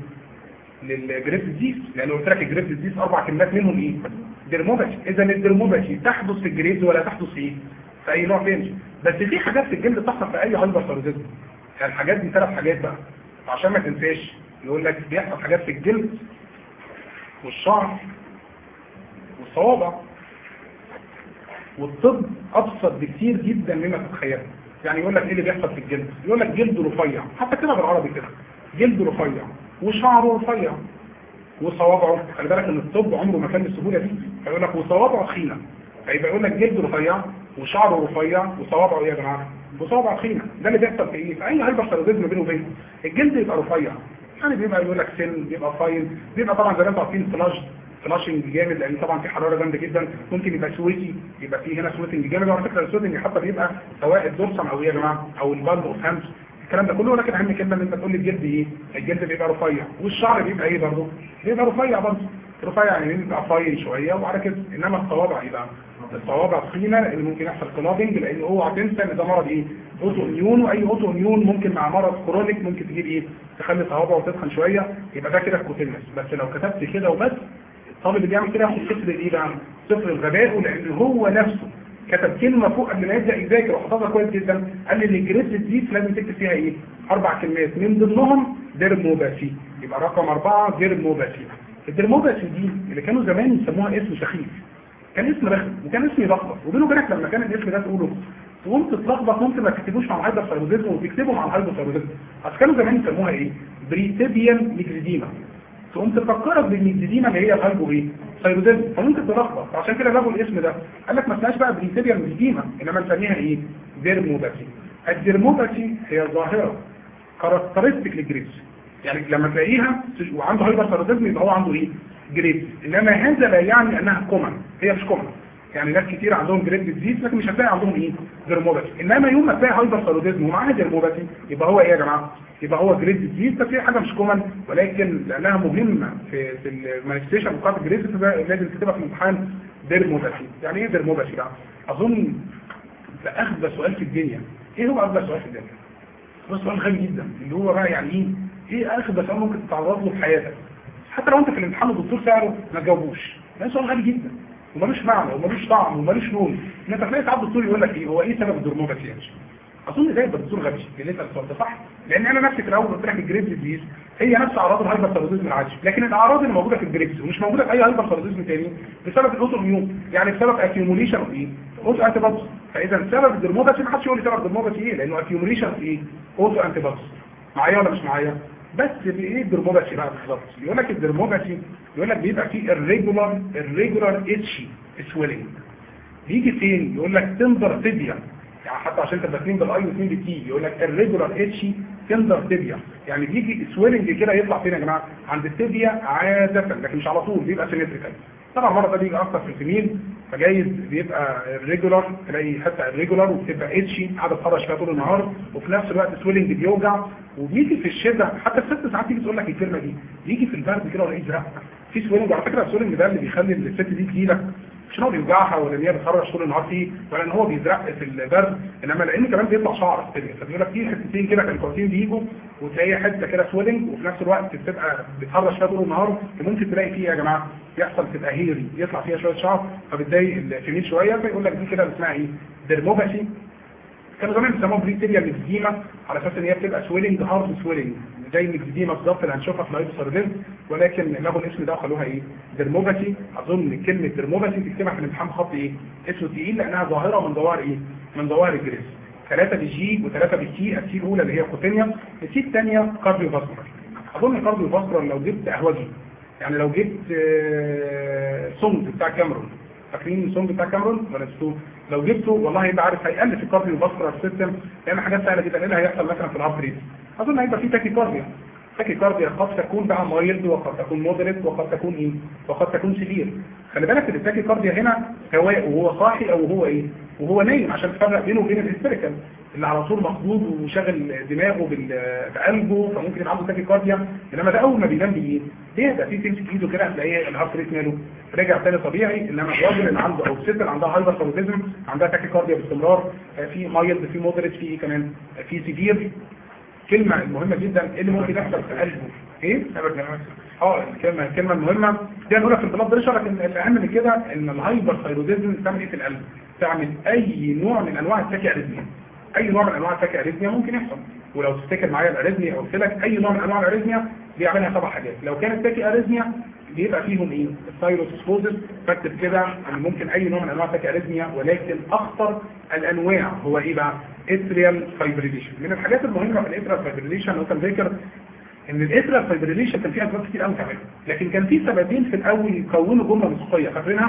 للجريب ديزيز، لان قلت لك الجريب ديزيز اربع كلمات منهم ايه؟ ديرموباتي. اذا الديرموباتي تحدث في الجريب ولا تحدث في ايه؟ في اي نوع تاني. بس في حاجات في الجلد بتحصل في اي هايبرثايرويدزم، يعني الحاجات دي ثلاث حاجات بقى عشان ما تنساش. يقول لك بيحصل حاجات في الجلد والشعر والصوابع. والطب ابسط بكثير جدا مما تتخيل. يعني يقول لك ايه اللي بيحصل في الجلد؟ يقول لك جلده رفيع، حتى كده بالعربي كده، جلده رفيع وشعره رفيع وصوابعه. خلي بالك ان الطب عمره ما كان بالسهوله دي، فيقول لك وصوابعه تخينه فيبقى يقول لك جلد رفيع وشعره رفيع وصوابعه ايه يا جماعه؟ وصوابع تخينه. ده اللي بيحصل في ايه؟ في اي هايبرثايرويدزم بينه وبينه الجلد يبقى رفيع، يعني بيبقى يقول لك سن، بيبقى فاين، بيبقى طبعا زي ما انتم عارفين فلاش فلاشنج جامد، لان طبعا في حراره جامده جدا، ممكن يبقى سويتي، يبقى في هنا سويتنج جامد. وعلى فكره السويتنج حتى بيبقى سواء الدورسم او ايه يا جماعه او البالب اوف هامس، الكلام ده كله. ولكن اهم كلمه ان انت تقول لي الجلد ايه؟ الجلد بيبقى رفيع، والشعر بيبقى ايه برضه؟ بيبقى رفيع برضه، رفيع يعني بيبقى فاين شويه وعلى كده. انما الصوابع يبقى الصوابع تخينه، اللي ممكن يحصل كلابنج، لان اوعى تنسى ان ده مرض ايه؟ اوتو اميون، واي اوتو اميون ممكن مع مرض كرونيك ممكن تجيب ايه؟ تخلي صوابعه تتخن شويه، يبقى ده كده كوتينس. بس لو كتبت كده وبس، الطالب اللي بيعمل كده ياخد صفر ايه بقى؟ صفر الغباء، لان هو نفسه كتب كلمه فوق قبل ما يبدا يذاكر وحفظها كويس جدا، قال لي الجريس دي لازم تكتب فيها ايه؟ اربع كلمات من ضمنهم ديرموباسي، يبقى رقم اربعه ديرموباسي. الديرموباسي دي اللي كانوا زمان يسموها اسم سخيف، كان اسم رخم وكان اسم يلخبط، وبينه وبينك لما كان الاسم ده تقوله تقوم تتلخبط، ممكن ما تكتبوش مع الهايبرثايرويدزم وتكتبوا مع الهايبرثايرويدزم. اصل كانوا زمان يسموها ايه؟ بريتيبيان ميكزيديما، تقوم تفكرك بالميكزيديما اللي هي الهايبو ايه؟ ثايرويدزم، فممكن تلخبط. عشان كده جابوا الاسم ده، قال لك ما اسمهاش بقى بريتيبيان ميكزيديما، انما نسميها ايه؟ ديرموباسي. الديرموباسي هي ظاهره كاركترستيك للجريس، يعني لما تلاقيها وعنده هايبرثايرويدزم يبقى هو عنده ايه؟ جريد. انما هذا لا يعني انها كومن، هي مش كومن. يعني ناس كتير عندهم جريد ديزيز لكن مش هتلاقي عندهم ايه؟ ديرموباسي. انما يوم ما تلاقي هايبرثايرويدزم ومعاها ديرموباسي يبقى هو ايه يا جماعه؟ يبقى هو جريد ديزيز، بس هي حاجه مش كومن، ولكن لانها مهمه في في المانيفستيشن بتاعت الجريد لازم تكتبها في الامتحان ديرموباسي. يعني ايه ديرموباسي بقى؟ اظن ده اغبى سؤال في الدنيا. ايه هو اغبى سؤال في الدنيا؟ ده سؤال غبي جدا، اللي هو بقى يعني ايه؟ ايه اغبى سؤال ممكن تتعرض له في حياتك؟ حتى لو انت في الامتحان الدكتور سأله ما تجاوبوش، ده سؤال غبي جدا ومالوش معنى ومالوش طعم ومالوش لون. ان انت تلاقي ساعات الدكتور يقول لك ايه؟ هو ايه سبب الديرموباسي يعني؟ اظن ده الدكتور غبي اللي يسال السؤال ده، صح؟ لان انا نفسي في الاول قلت لك الجريبس ديزيز هي نفس اعراض الهايبرثايرويدزم العادي، لكن الاعراض اللي موجوده في الجريبس ومش موجوده في اي هايبرثايرويدزم تاني بسبب الاوتو اميون، يعني بسبب اكيوموليشن اوف ايه؟ اوتو انتي بوديز. فاذا سبب الديرموباسي ما حدش يقول لي سبب الديرموباسي ايه، لانه اكيوموليشن اوف ايه؟ اوتو انتي بوديز. معايا ولا مش معايا؟ بس بايه الديرموباسي بقى بالظبط؟ يقول لك الديرموباسي يقول لك بيبقى فيه الريجولار الريجولار اتشي سويلنج. بيجي فين؟ يقول لك تندر تيبيا، يعني حتى عشان تبقى اثنين بالاي واثنين بالتي يقول لك الريجولار اتشي تندر تيبيا، يعني بيجي سويلنج كده يطلع فين يا جماعه؟ عند التيبيا عاده، لكن مش على طول، بيبقى سيمتريكال. طبعا المره ده بيجي اكتر في الفيميل، فجايز بيبقى الريجولار، تلاقي حتى الريجولار وبتبقى اتشي قاعده تخرج فيها طول النهار، وفي نفس الوقت سويلنج بيوجع. وبيجي في الشده حتى الست ساعات تيجي تقول لك الكلمه دي، بيجي في البرد كده ولا ازرق في سويلنج. على فكره السويلنج ده اللي بيخلي الست دي تجيلك مش ان هو بيوجعها ولا ان هي بتخرج طول النهار فيه، ولا ان هو بيزرق في البرد، انما لان كمان بيطلع شعر التانية. فبيقول لك في حتتين كده كالكوتين بيجوا وتلاقي حته كده سويلنج، وفي نفس الوقت بتبقى بتخرج فيها طول النهار، وممكن تلاقي فيها يا جماعه يحصل تبقى هيري يطلع فيها شويه شعر فبتضايق الفيميل شويه، فيقول لك دي كده اسمها ايه؟ ديرموباسي. كانوا زمان بيسموها بريتيريا ميكزيما على اساس ان هي بتبقى سويلنج هارد سويلنج زي الميكزيما بالظبط اللي هنشوفها في الهايبوثايرويدزم، ولكن لغوا الاسم ده وخلوها ايه؟ ديرموباسي. اظن كلمه ديرموباسي تكتبها في الامتحان خط ايه؟ اسمه تقيل لانها ظاهره من ظواهر ايه؟ من ظواهر الجريس. ثلاثه بالجي وثلاثه بالتي، التي الاولى اللي هي كوتينيا، التي الثانيه كارديو فاسكولار. اظن كارديو فاسكولار لو جبت قهوجي، يعني لو جبت سونج بتاع كاميرون، فاكرين السونج بتاع كاميرون ولا نسيتوه؟ لو جبته والله يبقى عارف هيقل في الكارديو فاسكولار سيستم، لان حاجات سهله جدا. ايه اللي هيحصل مثلا في الهارت ريت؟ اظن هيبقى في تاكي كارديا. تاكي كارديا قد تكون بقى مايلد وقد تكون مودريت وقد تكون ايه؟ وقد تكون سيفير. خلي بالك ان التاكي كارديا هنا سواء وهو صاحي او وهو ايه؟ وهو نايم، عشان تفرق بينه وبين الهيستيريكال اللي على طول مخضوض وشاغل دماغه بقلبه، فممكن يبقى عنده تاكي كارديا. انما ده اول ما بينام بايه؟ بيهدى، في تمسك ايده كده هتلاقيه الهارت ريت ماله رجع تاني طبيعي. انما الراجل اللي عنده او الست اللي عندها هايبرثايرويدزم عندها تاكي كارديا باستمرار، في مايلد في مودريت في كمان في سيفير. كلمه المهمه جدا اللي ممكن يحصل في قلبه ايه؟ اه الكلمه الكلمه المهمه دي هنقولها في البلاد بريشر، لكن الاهم من كده ان الهايبرثايرويدزم بتعمل ايه في القلب؟ تعمل اي نوع من انواع التاكي اريثميا. اي نوع من انواع التاكي اريثميا ممكن يحصل، ولو تفتكر معايا الاريثميا قلت لك اي نوع من انواع الاريثميا بيعملها سبع حاجات. لو كانت تاكي اريثميا بيبقى فيهم ايه؟ الثايروسكلوزس. فاكتب كده ان ممكن اي نوع من انواع التاكي اريثميا، ولكن اخطر الانواع هو ايه بقى؟ اتريال فايبريليشن. من الحاجات المهمه في الاتريال فايبريليشن لو كان ذاكر ان الاتريال فايبريليشن كان فيها اسباب كتير قوي تعملها، لكن كان في سببين في الاول يكونوا جمله موسيقيه، فاكرينها؟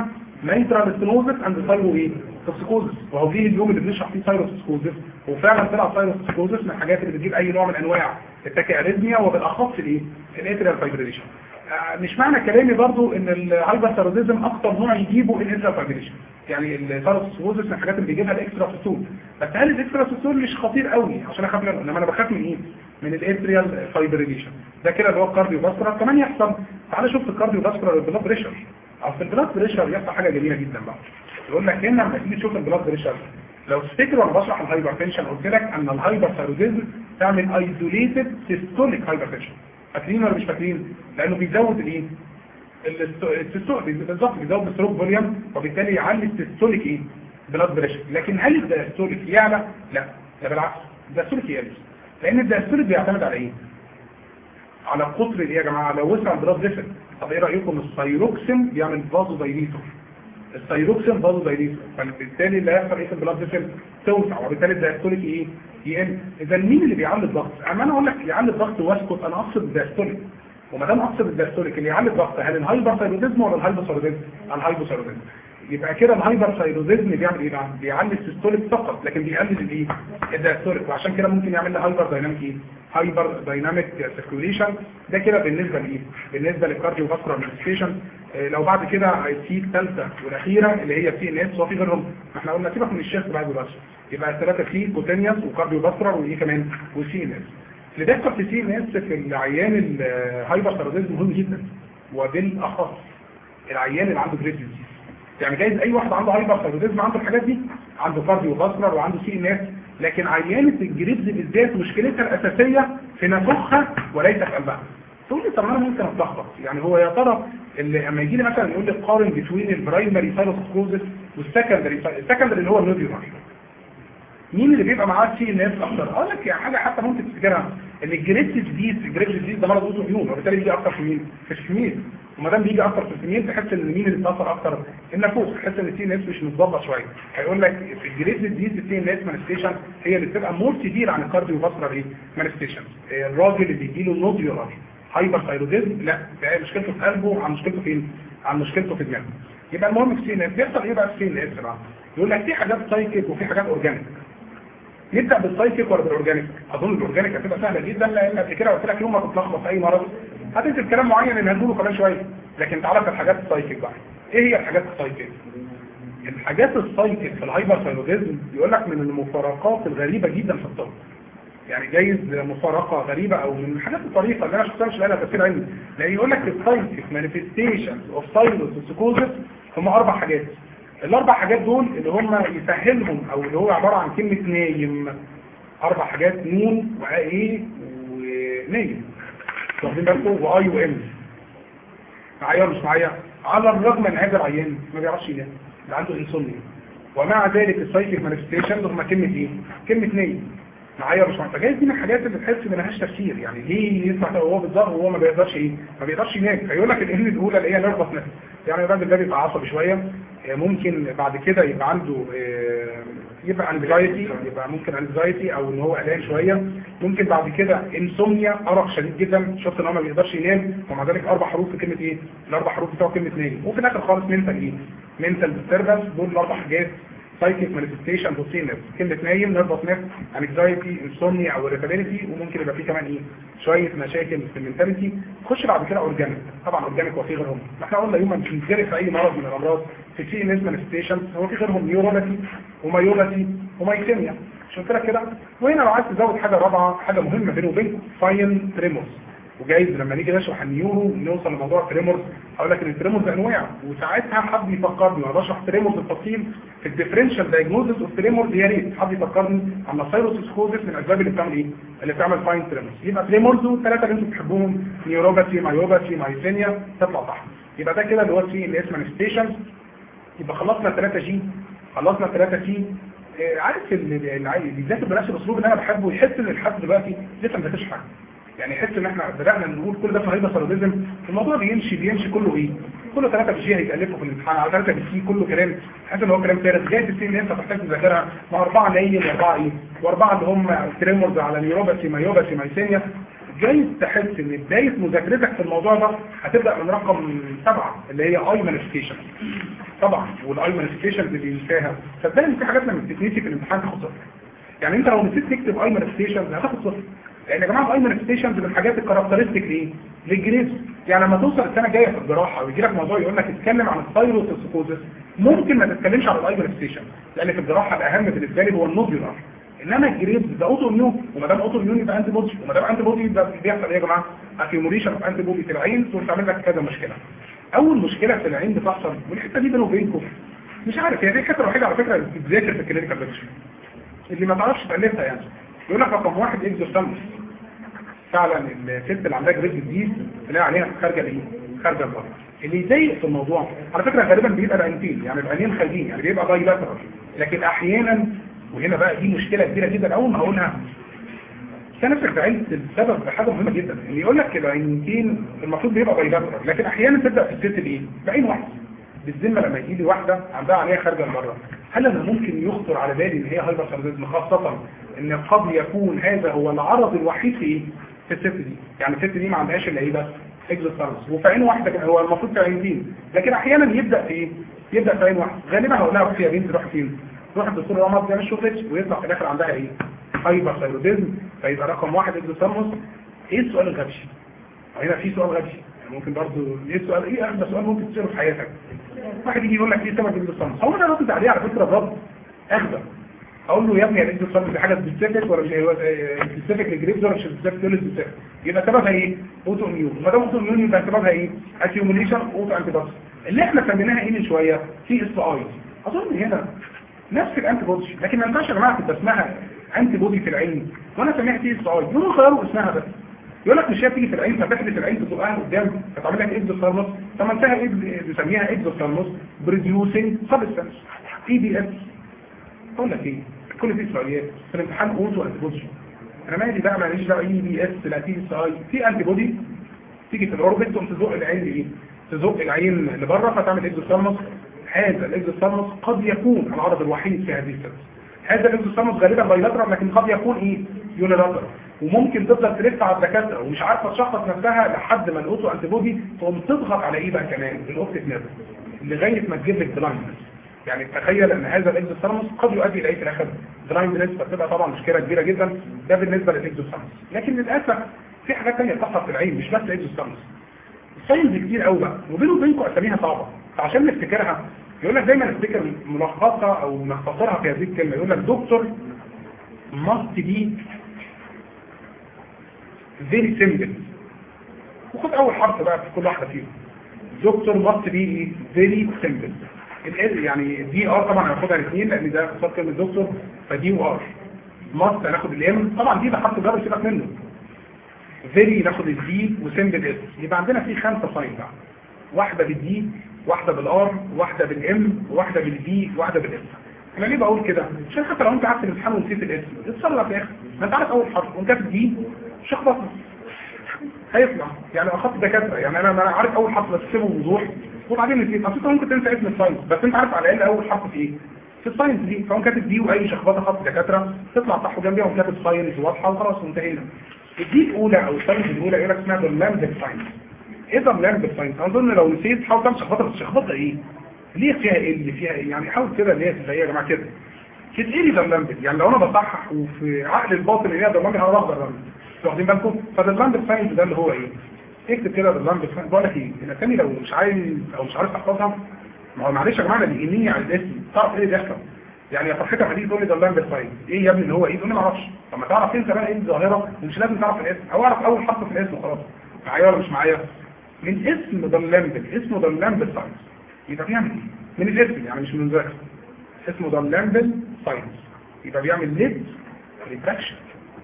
ميترال ستينوزس اند ثايرو ايه توكسيكوزس. وهو جه اليوم اللي بنشرح فيه ثايروتوكسيكوزس، وفعلا طلع ثايروتوكسيكوزس من الحاجات اللي بتجيب اي نوع من انواع التاكياريثميا، وبالاخص الايه الاتريال فايبريليشن. آه مش معنى كلامي برضو ان الهايبرثايروديزم اكتر نوع يجيبه الاتريال فايبريليشن، يعني الثايروتوكسيكوزس من الحاجات اللي بيجيبها الاكسترا سيستول، بس هل الاكسترا سيستول مش خطير قوي عشان اخاف منه؟ انما انا بخاف من ايه؟ من الاتريال فايبريليشن. ده كده اللي هو الكارديو فاسكولار. كمان يحصل، تعالى شوف الكارديو فاسكولار البلاد بريشر، او في البلاد بريشر يحصل حاجه جميله جدا بقى. يقول لك هنا لما تيجي تشوف البلاد بريشر، لو تفتكروا وانا بشرح الهايبرتنشن قلت لك ان الهايبرثايروديزم تعمل ايزوليتد سيستوليك هايبرتنشن. فاكرين ولا مش فاكرين؟ لانه بيزود الايه؟ السيستوليك بالظبط، بيزود الستروك فوليوم، وبالتالي يعلي السيستوليك ايه؟ بلاد بريشر. لكن هل الدايستوليك يعلى؟ لا، ده بالعكس، الدايستوليك يقل. لان الدايستوليك بيعتمد على ايه؟ على قطر ايه يا جماعه؟ لو وسع البلاد فيسل. طب ايه رايكم الثايروكسين بيعمل فازو دايليتور؟ الثايروكسين فازو دايليتور، فبالتالي اللي هيحصل ايه في البلاد فيسل؟ توسع، وبالتالي الدايستوليك ايه؟ يقل. اذا مين اللي بيعلي الضغط؟ اما انا اقول لك يعلي الضغط واسكت، انا اقصد الدايستوليك. وما دام اقصد الدايستوليك اللي يعلي الضغط، هل الهايبرثايروديزم ولا الهايبوثايروديزم؟ الهايبوثايروديزم. يبقى كده الهايبرثايروديزم بيعمل ايه بقى؟ بيعلي السيستوليك فقط، لكن بيقلل الايه؟ الدايستوليك، وعشان كده ممكن يعمل له هايبر دايناميك ايه؟ هايبر دايناميك سيركيوليشن. ده كده بالنسبه لايه؟ بالنسبه للكارديو فاسكولار مانيفستيشن. اه لو بعد كده السي الثالثه والاخيره اللي هي سي ان اس، وفي غيرهم ما احنا قلنا سيبك من الشيخ بعد دلوقتي، يبقى الثلاثه سي كوتينيوس وكارديو فاسكولار وايه كمان؟ وسي ان اس. اللي بيحصل في سي ان اس في العيان الهايبرثايروديزم مهم جدا، وبالاخص العيان اللي عنده جريد ديزيز. يعني جايز اي واحد عنده هايبرثايروديزم عنده الحاجات دي، عنده كارديو فاسكولار وعنده سي ان اس، لكن عيانه الجريد بالذات مشكلتها الاساسيه في نفخها وليس في قلبها. تقول لي طب انا ممكن اتلخبط، يعني هو يا ترى اللي لما يجي لي مثلا يقول لي قارن بين البرايمري ثايروسكلوزس والسكندري، السكندري اللي هو النوديولار، مين اللي بيبقى معاه سي ان اس اكتر؟ اقول لك يعني حاجه حتى ممكن تفتكرها، ان الجريد ديزيز الجريد ديزيز ده مرض اوتو اميون، وبالتالي بيجي اكتر في مين؟ في الفيميل. وما دام بيجي اكتر في الفيميل تحس ان مين اللي بيتاثر اكتر؟ النفوس، تحس ان السي ان اس مش متظبط شويه. هيقول لك في الجريد ديزيز السي ان اس مانيفستيشن هي اللي بتبقى مور سيفير عن الكارديو فاسكولار ايه؟ مانيفستيشن. الراجل اللي بيجي له نوديولار هايبرثايروديزم لا، ده مشكلته في قلبه عن مشكلته فين؟ عن مشكلته في دماغه. يبقى المهم في السي ان اس بيحصل ايه بقى في السي ان اس بقى؟ يقول لك في حاجات سايكيك وفي حاجات اورجانيك. نبدا بالسايكيك ولا بالاورجانيك؟ اظن الاورجانيك هتبقى سهله جدا، لان قبل كده قلت لك يوم ما تتلخبط في اي مرض هتنزل كلام معين اللي هنقوله كمان شويه. لكن تعالى في الحاجات السايكيك بقى. ايه هي الحاجات السايكيك؟ الحاجات السايكيك في الهايبرثايروديزم يقول لك من المفارقات الغريبه جدا في الطب. يعني جايز مفارقه غريبه او من الحاجات الطريفه اللي انا شفتها مش لاقي لها تفسير علمي، لان يقول لك السايكيك مانيفستيشنز اوف ثايروتوكسيكوزس هم اربع حاجات. الاربع حاجات دول اللي هم يسهلهم او اللي هو عباره عن كلمه نايم. اربع حاجات: نون وايه ونايم. واخدين بالكم؟ واي وام. معايا مش معايا؟ على الرغم ان هذا العيان ما بيعرفش ينام، اللي عنده انسولين، ومع ذلك السايكيك مانيفستيشن هم كلمه ايه؟ كلمه نايم. معايا مش معايا؟ جايز دي من الحاجات اللي تحس ما لهاش تفسير، يعني ليه ينفع هو بالظبط وهو ما بيقدرش ايه؟ ما بيقدرش ينام. فيقول لك الان الاولى اللي هي نيرفسنس، يعني الراجل ده بيبقى عصبي شويه، ممكن بعد كده يبقى عنده يبقى انزايتي، يبقى ممكن انزايتي او ان هو قلقان شويه، ممكن بعد كده انسومنيا، ارق شديد جدا، شفت ان هو ما بيقدرش ينام، ومع ذلك اربع حروف في كلمه ايه؟ الاربع حروف بتوع كلمه نايم. وفي الاخر خالص منتال ايه؟ منتال ديستربنس. دول الاربع حاجات سايكيك مانيفستيشن بوسينس، كلمه نايم، نيرفسنس، انكزايتي، انسومنيا او irritability، وممكن يبقى فيه كمان ايه؟ شويه مشاكل في المنتاليتي. خش بعد كده اورجانيك، طبعا اورجانيك وفي غيرهم، احنا قلنا يوم ما بنتجري في اي مرض من الامراض في سي ان اس مانيفستيشن هو في غيرهم نيوروباثي ومايوباثي ومايثيميا، مش قلت لك كده؟ وهنا لو عايز تزود حاجه رابعه، حاجه مهمه بينه وبين فاين تريمورز. وجايز لما نيجي نشرح النيورو نوصل لموضوع التريمورز، هقول لك ان التريمورز انواع، وساعتها حد يفكرني وانا بشرح تريمورز بالتفصيل في الديفرنشال دايجنوزس اوف تريمورز، يا ريت حد يفكرني عن الثايروسكلوزس من الاسباب اللي بتعمل ايه؟ اللي بتعمل فاين تريمورز. يبقى تريمورز والثلاثه اللي انتم بتحبوهم نيوروباثي، مايوباثي، مايثينيا، تطلع صح. يبقى ده كده اللي هو سي ان اس مانيفستيشنز. يبقى خلصنا ثلاثة جي، خلصنا ثلاثة سي. آه عارف اللي بيذاكر بنفس الاسلوب اللي انا بحبه يحس ان لحد دلوقتي لسه ما ذاكرش حاجه، يعني يحس ان احنا بدانا نقول كل ده في هايبرثايروديزم، الموضوع بيمشي بيمشي كله ايه؟ كله ثلاثة بجي هيتالفوا في الامتحان، على ثلاثة بسي كله كلام، تحس ان هو كلام فارغ. جاي السي اللي انت محتاج تذاكرها مع اربعه نايم واربعه ايه؟ واربعه اللي هم تريمورز على نيوروباثي مايوباثي مايثينيا. جاي تحس ان بدايه مذاكرتك في الموضوع ده هتبدا من رقم سبعه اللي هي اي مانيفستيشن. طبعا والاي مانيفستيشنز اللي بينساها، صدقني في حاجات لما بتتنسي في الامتحان تاخد صفر. يعني انت لو نسيت تكتب اي مانيفستيشنز هتاخد صفر، لان يا جماعه الاي مانيفستيشنز من الحاجات الكاركترستيك ليه؟ للجريدز. يعني لما توصل السنه الجايه في الجراحه ويجي لك موضوع يقول لك اتكلم عن الثايروتوكسيكوزس، ممكن ما تتكلمش عن الاي مانيفستيشن، لان في الجراحه الاهم بالنسبه لي هو النوديولار. انما الجريدز ده اوتو اميون، وما دام اوتو اميون يبقى انتي بودي، وما دام انتي بودي يبقى بيحصل ايه يا جماعه؟ اكيوميليشن اوف انتي بودي في العين وتعمل لك كذا مشكله. اول مشكله في العين بتحصل، والحته دي بيني وبينكم مش عارف، هي دي الحته الوحيده على فكره اللي بتذاكر في الكلينيكال بيكتشر اللي ما تعرفش تالفها. يعني يقول لك رقم واحد اكزوستامس، فعلا الست اللي عندها جريد جديد تلاقي عليها خارجه الايه؟ خارجه بره. اللي يضايق في الموضوع على فكره غالبا بيبقى العينتين، يعني العينين خارجين، يعني بيبقى باي لاترال، لكن احيانا، وهنا بقى دي مشكله كبيره جدا اول ما هقولها سنفك بعين السبب حاجه مهمه جدا، اللي يقول لك العينتين المفروض بيبقى باي لاترال، لكن احيانا تبدا في الست بايه؟ بعين واحده. بالذمه لما يجي لي واحده عندها عليها خارجه لبره، هل انا ممكن يخطر على بالي ان هي هايبرثايرويدزم، خاصه ان قد يكون هذا هو العرض الوحيد في ايه؟ في الست دي، يعني الست دي ما عندهاش الا ايه بس؟ اكزوثيرمس، وفي عين واحده هو المفروض في عينتين، لكن احيانا يبدا في ايه؟ يبدا في عين واحده. غالبا هقول لها روحي يا بنت روحي فين؟ روح الدكتور رمض يعمل شوفلتش ويطلع في الاخر عندها ايه؟ هايبرثايرويدزم، فيبقى رقم واحد اكزوثيرمس. ايه السؤال الغبي؟ هنا في سؤال غبي ممكن برضه، ايه السؤال؟ ايه اغبى سؤال ممكن تساله في حياتك؟ واحد يجي يقول لك ايه سبب الاكزوثيرمس؟ هو انا ردت عليه على فكره الرد اغبى. اقول له يا ابني الاكزوثيرمس دي حاجه سبيسيفيك ولا مش سبيسيفيك للجريبز ولا مش سبيسيفيك للسبيسيفيك؟ يبقى سببها ايه؟ اوتو اميون، ما دام اوتو اميون يبقى سببها ايه؟ اكيوميليشن اوتو انتي بودي، اللي احنا سميناها ايه من شويه؟ سي اس اي. اظن هنا نفس الانتي بودي، لكن ما ينفعش يا جماعه تبقى اسمها انتي بودي في العين وانا سامعها سي اس اي، يقولوا غيروا اسمها بس. يقول لك مش هي بتيجي في العين فتحدث العين تزقها قدام فتعمل لك اكزوثيرمس، سميتها ايه؟ بنسميها اكزوثيرمس بروديوسنج سبستانس اي بي اس. اقول لك ايه؟ كل دي اسرائيليات في الامتحان اوتو انتي بودي. انا مالي بقى، ماليش دعوه اي بي اس لا تي اس اي، في انتي بودي تيجي في الاوربت تقوم تزق العين لايه؟ تزق العين لبره فتعمل اكزوثيرمس. هذا الاكزوثيرمس قد يكون العرض الوحيد في هذه السبب. هذا الاكزوثيرمس غالبا بايلاترال، لكن قد يكون ايه؟ يونيلاترال، وممكن تفضل تلف على الدكاتره ومش عارفه تشخص نفسها لحد ما الاوتو انتي بودي تقوم تضغط على ايه بقى كمان؟ الاوبتيك نيرف، لغايه ما تجيب لك بلايندنس. يعني تخيل ان هذا الاكزوثيرمس قد يؤدي الى في الاخر بلايندنس، فتبقى طبعا مشكله كبيره جدا. ده بالنسبه للاكزوثيرمس. لكن للاسف في حاجات ثانيه بتحصل في العين مش بس الاكزوثيرمس. الساينز كتير قوي بقى، وبينه وبينكم اساميها صعبه، فعشان نفتكرها يقول لك دايما افتكر ملخصها او نختصرها في هذه الكلمه. يقول لك دكتور must be very simple، وخد اول حرف بقى في كل واحده فيهم. دكتور must be very simple. ال يعني دي ار طبعا هناخدها الاثنين لان ده اختصار كلمه دكتور، فدي وار. must هناخد الام، طبعا دي ده حرف جر سيبك منه. very ناخد الدي وسمبل اس. يبقى عندنا في خمسه ساين بقى، واحده بالدي، واحده بالار، واحده بالام، واحده بالبي، واحده بالاس. انا ليه بقول كده؟ عشان حتى لو انت عارف الامتحان ونسيت الاسم اتصرف يا اخي، ما انت عارف اول حرف وكاتب دي مش هخبطنا هيطلع. يعني اخدت دكاتره، يعني انا انا عارف اول حرف بس سيبه بوضوح وبعدين نسيت. اصل انت ممكن تنسى اسم الساينس بس انت عارف على الاقل اول حرف في ايه؟ في الساينس دي، فهو كاتب دي واي شخبطه خط دكاتره تطلع صح وجنبيها وكاتب ساينس واضحه وخلاص وانتهينا. الدي الاولى او الساينس الاولى يقول لك اسمها دولامبل ساينس. ايه دولامبل ساينس؟ اظن لو نسيت حاول تعمل شخبطه، بس شخبطه ايه؟ ليه فيها ايه اللي فيها ايه؟ يعني حاول كده اللي هي تبقى يا جماعه كده كده ايه دولامبل؟ يعني لو انا بصحح وفي عقل الباطن اللي هي دولامبل انا بقدر اعمل، واخدين بالكم؟ فدولامبل ساينس ده اللي هو ايه؟ اكتب كده دولامبل ساينس. بقول لك ايه؟ الاسامي لو مش عايز او مش عارف تحفظها، ما هو معلش يا جماعه اللي يهمني على الاسم تعرف ايه اللي بيحصل. يعني يا فرحتك هتيجي تقول لي دولامبل ساينس ايه يا ابني اللي هو ايه؟ تقول لي ما اعرفش. طب ما تعرف انت بقى ايه الظاهره، ومش لازم تعرف الاسم او اعرف اول حرف في الاسم وخلاص. معايا ولا مش معايا؟ من اسم دولامبل، اسمه دولامبل ساينس. يبقى بيعمل ايه؟ من الاسم يعني مش من المذاكره. اسمه دولامبل ساينس، يبقى بيعمل ليد ريتراكشن.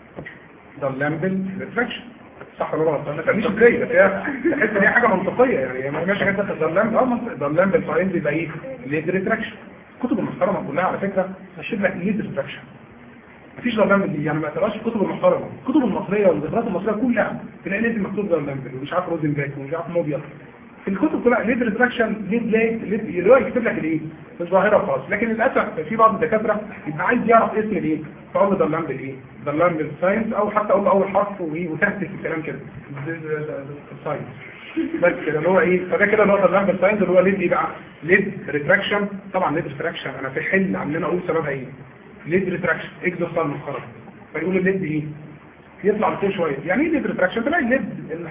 دولامبل ريتراكشن صح ولا غلط؟ انا مش ازاي بس هي تحس ان هي حاجه منطقيه، يعني ما ماشي كده دولامبل اه منطقي. دولامبل ساينس يبقى ايه؟ ليد ريتراكشن. الكتب المحترمه كلها على فكره هشيل لك ليد ريتراكشن. مفيش دولامبل دي، يعني ما تقراش الكتب المحترمه، الكتب المصريه والمذكرات المصريه كلها تلاقي لازم مكتوب دولامبل ومش عارف روزنباك ومش عارف موبيا. في الكتب كلها ليد ريتراكشن ليد ليد اللي هو يكتب لك الايه؟ الظاهره خالص. لكن للاسف في بعض الدكاتره يبقى عايز يعرف اسم الايه؟ فاقول له دولامبل ايه؟ دولامبل ساينس، او حتى اقول له اول حرف وتهتف الكلام كده ساينس. بس كده اللي هو ايه، فده كده اللي هو اللامبل ساينز اللي هو ليد ايه بقى؟ ليد ريتراكشن. طبعا ليد ريتراكشن انا في حل عاملين اقول سببها ايه؟ ليد ريتراكشن اكزوثالموس خرج، فيقول الليد ايه؟ يطلع لفوق شويه. يعني ايه ليد ريتراكشن؟ تلاقي الليد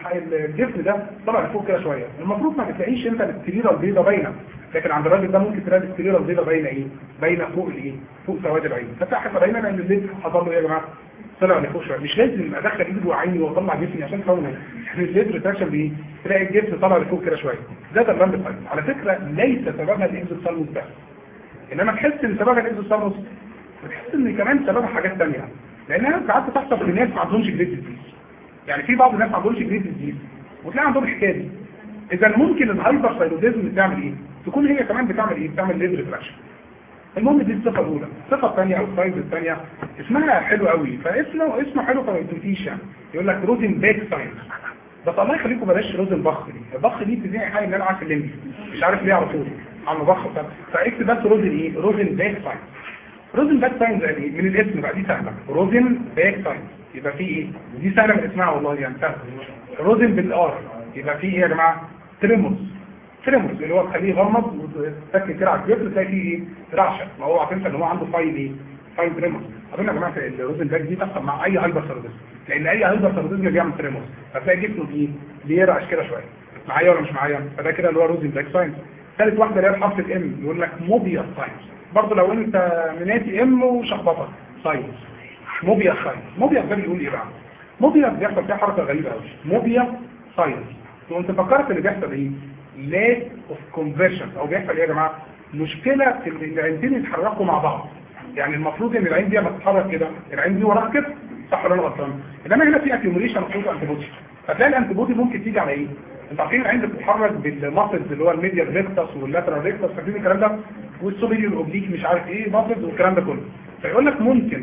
الجسم ده طلع لفوق كده شويه. المفروض ما بتلاقيش انت السليره البيضاء باينه، لكن عند الراجل ده ممكن تلاقي السليره البيضاء باينه ايه؟ باينه فوق الايه؟ فوق سواد العين. فتلاقي حتى باينه لان الليد حصل له ايه يا جماعه؟ طلع لفوق شويه. مش لازم ادخل ايدي وعيني واطلع جسمي عشان تفهموا يعني الليد ريتراكشن بايه؟ تلاقي الجسم طلع لفوق كده شويه. ده ده اللامبل ساينز. على فكره ليس سببها الاكزوثالموس بس، انما تحس ان سببها الاكزوثالموس، وتحس ان كمان سببها حاجات ثانيه، لانها ساعات بتحصل في الناس ما عندهمش جريد ديزيز. يعني في بعض الناس ما عندهمش جريد ديزيز وتلاقي عندهم الحكايه دي. اذا ممكن الهايبر ثايرويدزم بتعمل ايه؟ تكون هي كمان بتعمل ايه؟ بتعمل ليد ريفراكشن. المهم دي الصفه الاولى. الصفه الثانيه او السايز الثانيه اسمها حلو قوي، فاسمه اسمه حلو فما يتنسيش. يعني يقول لك روزنباك ساينس. بس الله يخليكم بلاش روزنباخ دي. البخ دي بتديني حاجه ان انا عارف الليمبي مش عارف ليه على طول عم بخ. فاكتب بس روزن ايه؟ روزنباك ساينس. روزنباك ساينز يعني ايه؟ من الاسم بقى دي سهله. روزنباك ساينز يبقى في ايه؟ دي سهله من اسمها والله يعني سهله. روزن بالار يبقى في ايه يا جماعه؟ تريموس. تريموس اللي هو تخليه غمض وتفك كده على الجسم تلاقي فيه ايه؟ رعشه. ما هو عارفين ان هو عنده فايل ايه؟ فايل تريموس. اظن يا جماعه الروزنباك دي تحصل مع اي هايبر ثايرويدزم، لان اي هايبر ثايرويدزم بيعمل تريموس، فتلاقي جسمه ايه؟ بيرعش كده شويه. معايا ولا مش معايا؟ فده كده اللي هو روزنباك ساينز. ثالث واحده اللي هي حرف الام يقول لك موبيا ساينز. برضه لو انت مناتي ام وشخبطه ساينس. موبيا ساينس. موبيا ده بيقول ايه بقى؟ موبيا بيحصل فيها حركه غريبه قوي. موبيا ساينس. وانت فكرت اللي بيحصل ايه؟ lack of conversion، او بيحصل ايه يا جماعه؟ مشكله في ان العينتين يتحركوا مع بعض. يعني المفروض ان العين دي لما تتحرك كده العين دي وراها كده، صح ولا انا غلطان؟ انما هنا في اكيوميليشن اوف انتي بودي. فتلاقي الانتي بودي ممكن تيجي على ايه؟ انت عارفين العين بتتحرك بالماسلز اللي هو الميديال ريكتس واللاترال ريكتس، فاكرين الكلام ده؟ والسوبيريور اوبليك مش عارف ايه ماسلز والكلام ده كله. فيقول لك ممكن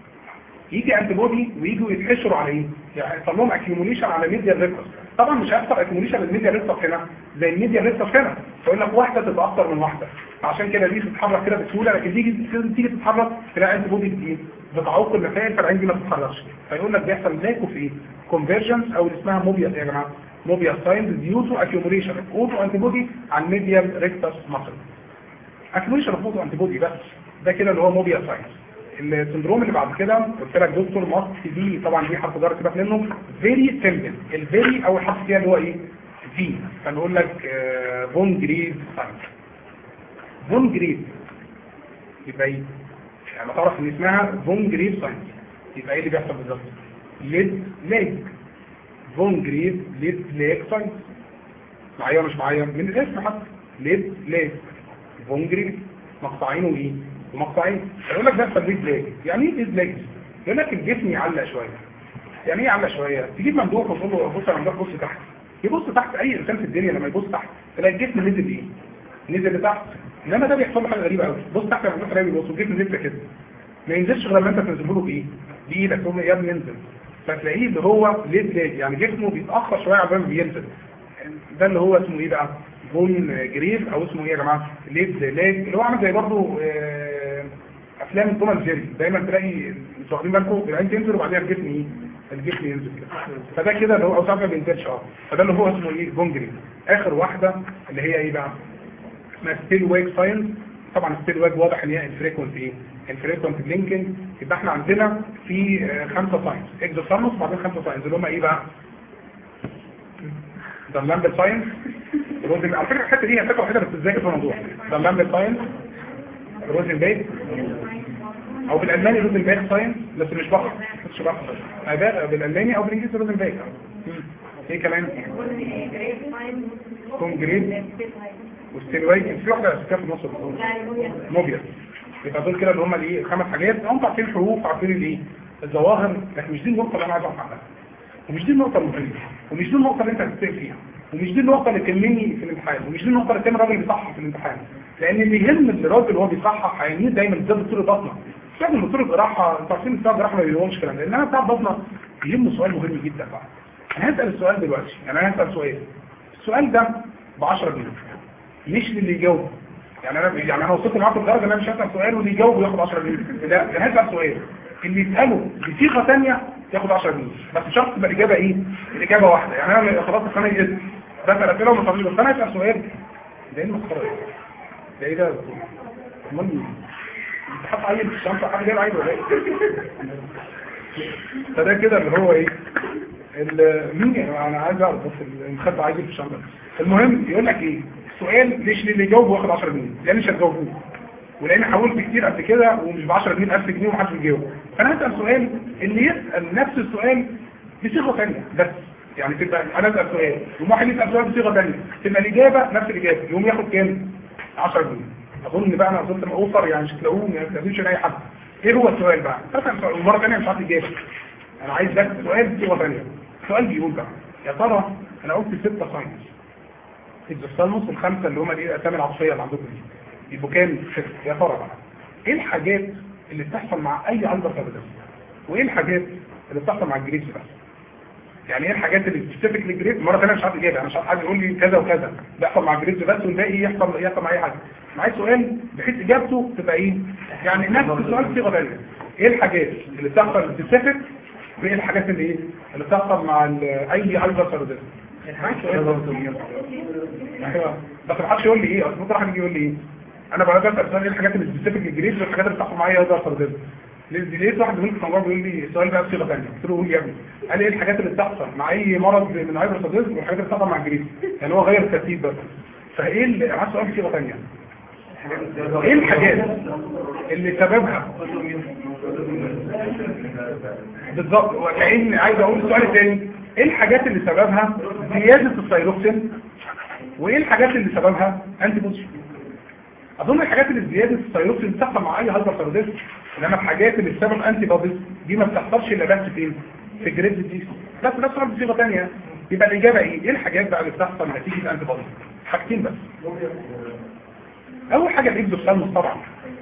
يجي انتي بودي ويجوا يتحشروا على ايه؟ يعني يحصل لهم اكيوميليشن على ميديال ريكتس. طبعا مش هيحصل اكيوميليشن للميديال ريكتس هنا زي الميديال ريكتس هنا. فيقول لك واحده تبقى اكتر من واحده، عشان كده دي تتحرك كده بسهوله، لكن تيجي تيجي تتحرك تلاقي انتي بودي جديد بتعوق المسائل فالعين دي ما تتحركش. فيقول لك بيحصل لاكو في ايه؟ كونفرجنس، او اللي اسمها موبيا يا جماعه. موبيا ساينز ديو تو اكيوميليشن اوتو انتي بودي على الميديال ريكتس ماسل. اكيوميليشن اوف اوتو انتي بودي بس. ده كده اللي هو موبيا ساينز. السندروم اللي بعد كده قلت لك دكتور ماست دي، طبعا دي حرف جر سيبك منه. فيري سيمبل. الفيري اول حرف فيها اللي هو ايه؟ في. فنقول لك فون جريز ساينز. فون جريز يبقى ايه؟ يعني تعرف ان اسمها فون جريز ساينز. يبقى ايه اللي بيحصل بالظبط؟ ليد لاج. فون جريز ليد لاج ساينز. معايا مش معايا؟ من الاسم حتى ليد لاج. فون جريز مقطعين وايه؟ ومقطعين. يقول لك ده ليد لاج. يعني ايه ليد لاج؟ يقول لك الجسم يعلق شويه. يعني ايه يعلق شويه؟ تجيب ممدوح وتقول له بص يا ممدوح بص تحت. يبص تحت. اي انسان في الدنيا لما يبص تحت تلاقي الجسم نزل ايه؟ نزل لتحت. انما ده بيحصل له حاجه غريبه قوي. بص تحت يا ممدوح تلاقيه بيبص الجسم نزل كده. ما ينزلش غير لما انت تنزله له بايه؟ بايدك تقول له يا ابني انزل. فتلاقيه اللي هو ليد لاج، يعني جسمه بيتاخر شويه عشان بينزل. ده اللي هو اسمه ايه بقى؟ فون جريز، او اسمه ايه يا جماعه؟ ليد لاج، اللي هو عامل زي برضه افلام توم اند جيري. دايما تلاقي مش واخدين بالكم العين تنزل وبعديها الجسم ايه؟ الجسم ينزل كده. فده كده اللي هو او ساعات ما بينزلش اه. فده اللي هو اسمه ايه؟ فون جريز. اخر واحده اللي هي ايه بقى؟ اسمها ستيل واج ساينز. طبعا ستيل واج واضح ان هي انفريكونت ايه؟ انفريكونت بلينكينج. يبقى احنا عندنا في خمسه ساينز اكزوثالموس وبعدين خمسه ساينز اللي هم ايه بقى؟ ده اللامبل ساينز. روزن على فكره الحته دي هي فكره واحده بس ازاي في الموضوع. ده اللامبل ساينز روزنباك، او بالالماني روزنباك ساينز بس مش بحر مش بحر هذا بالالماني او بالانجليزي روزنباك. ايه كمان؟ كونجريد والستيلوايد. في واحده اساسيه في النص موبيا. يبقى دول كده اللي هم الايه؟ خمس حاجات. هم عارفين الحروف عارفين الايه؟ الظواهر، لكن مش دي النقطه اللي انا عايز اعرف عنها، ومش دي النقطه المهمه، ومش دي النقطه اللي انت هتسال فيها، ومش دي النقطه اللي تهمني في الامتحان، ومش دي النقطه اللي كان الراجل بيصحح في الامتحان. لان اللي يهم الراجل وهو بيصحح هيميل دايما ده دكتور البطنه. مش لازم دكتور الجراحه، انتوا عارفين بتاع الجراحه ما بيقولهمش كلام، لان انا بتاع البطنه يهمه سؤال مهم جدا بقى. انا هسال السؤال دلوقتي، يعني انا هسال سؤال. السؤال ده ب عشرة جنيه مش للي يجاوب. يعني انا يعني انا وصلت معاكم لدرجه ان انا مش هسال سؤال واللي يجاوب ياخد عشرة جنيه. لا انا هسال سؤال اللي يساله بصيغه ثانيه ياخد عشرة جنيه، بس شرط تبقى الاجابه ايه؟ الاجابه واحده. يعني انا خلاص السنه دي ده اسئله وما فاضيش. بس انا اسال سؤال، ده ايه المسخره دي؟ ده ايه ده؟ امال انت حاطط عيل في الشنطه، حد جايب عيل ولا ايه؟ فده كده اللي هو ايه؟ مين انا عايز اعرف بس المخدة عايز في الشنطه. المهم يقول لك ايه السؤال، ليش اللي يجاوب واخد عشرة جنيه؟ لان مش هتجاوبوه، ولان حاولت كتير قبل كده ومش ب عشرة جنيه ألف جنيه ومحدش بيجاوب. فانا هسال سؤال اللي يسال نفس السؤال بصيغه ثانيه بس، يعني تبقى انا اسال سؤال يقوم واحد يسال سؤال بصيغه ثانيه تبقى الاجابه نفس الاجابه، يقوم ياخد كام؟ عشرة جنيه. اظن بقى انا وصلت لاوفر، يعني مش هتلاقوه ما تلاقوش اي حد. ايه هو السؤال بقى؟ اسال سؤال ومره ثانيه مش عارف الاجابه، انا عايز بس سؤال بصيغه ثانيه. السؤال بيقول بقى يا ترى انا قلت ستة ساينس الزوستالموس الخمسه اللي هم الايه الاسامي العطفيه اللي عندكم دي يبقوا كام؟ ستة. يا ترى بقى ايه الحاجات اللي بتحصل مع اي عنبر فابيدس، وايه الحاجات اللي بتحصل مع الجريبس بس؟ يعني ايه الحاجات اللي سبيسيفيك للجريبس؟ مره ثانيه مش عارف اجابه، انا مش عارف حد يقول لي كذا وكذا بيحصل مع الجريبس بس والباقي يحصل يحصل مع اي حاجه. معايا سؤال بحيث اجابته تبقى ايه؟ يعني نفس السؤال بصيغه ثانيه. ايه الحاجات اللي بتحصل سبيسيفيك وايه الحاجات اللي ايه اللي بتحصل مع اي عنبر فابيدس؟ ايوه بس ما حدش يقول لي ايه، اصل ممكن واحد يجي يقول لي ايه انا بقى بسال سؤال ايه الحاجات اللي سبيسيفيك للجريبس والحاجات اللي بتحصل معايا ده فردز. لقيت واحد منكم كان بيقول لي السؤال بقى بصيغه ثانيه، قلت له قول يا ابني قال لي ايه الحاجات اللي بتحصل مع اي مرض من هايبرثيرويدزم والحاجات اللي بتحصل مع الجريبس، يعني هو غير الترتيب بس. فايه اللي عايز سؤال بصيغه ثانيه، ايه الحاجات اللي سببها بالظبط؟ وكأن عايز اقول السؤال الثاني، ايه الحاجات اللي سببها زياده الثايروكسين وايه الحاجات اللي سببها انتي بودي؟ اظن الحاجات اللي زياده الثايروكسين بتحصل مع اي هايبرثيرويدزم، انما الحاجات اللي بسبب انتي بوديز دي ما بتحصلش الا بس فين؟ في الجريبس دي. بس ده سؤال بصيغه ثانيه. يبقى الاجابه ايه؟ ايه الحاجات بقى اللي بتحصل نتيجه انتي بوديز؟ حاجتين بس. اول حاجه الاكزوثالموس طبعا،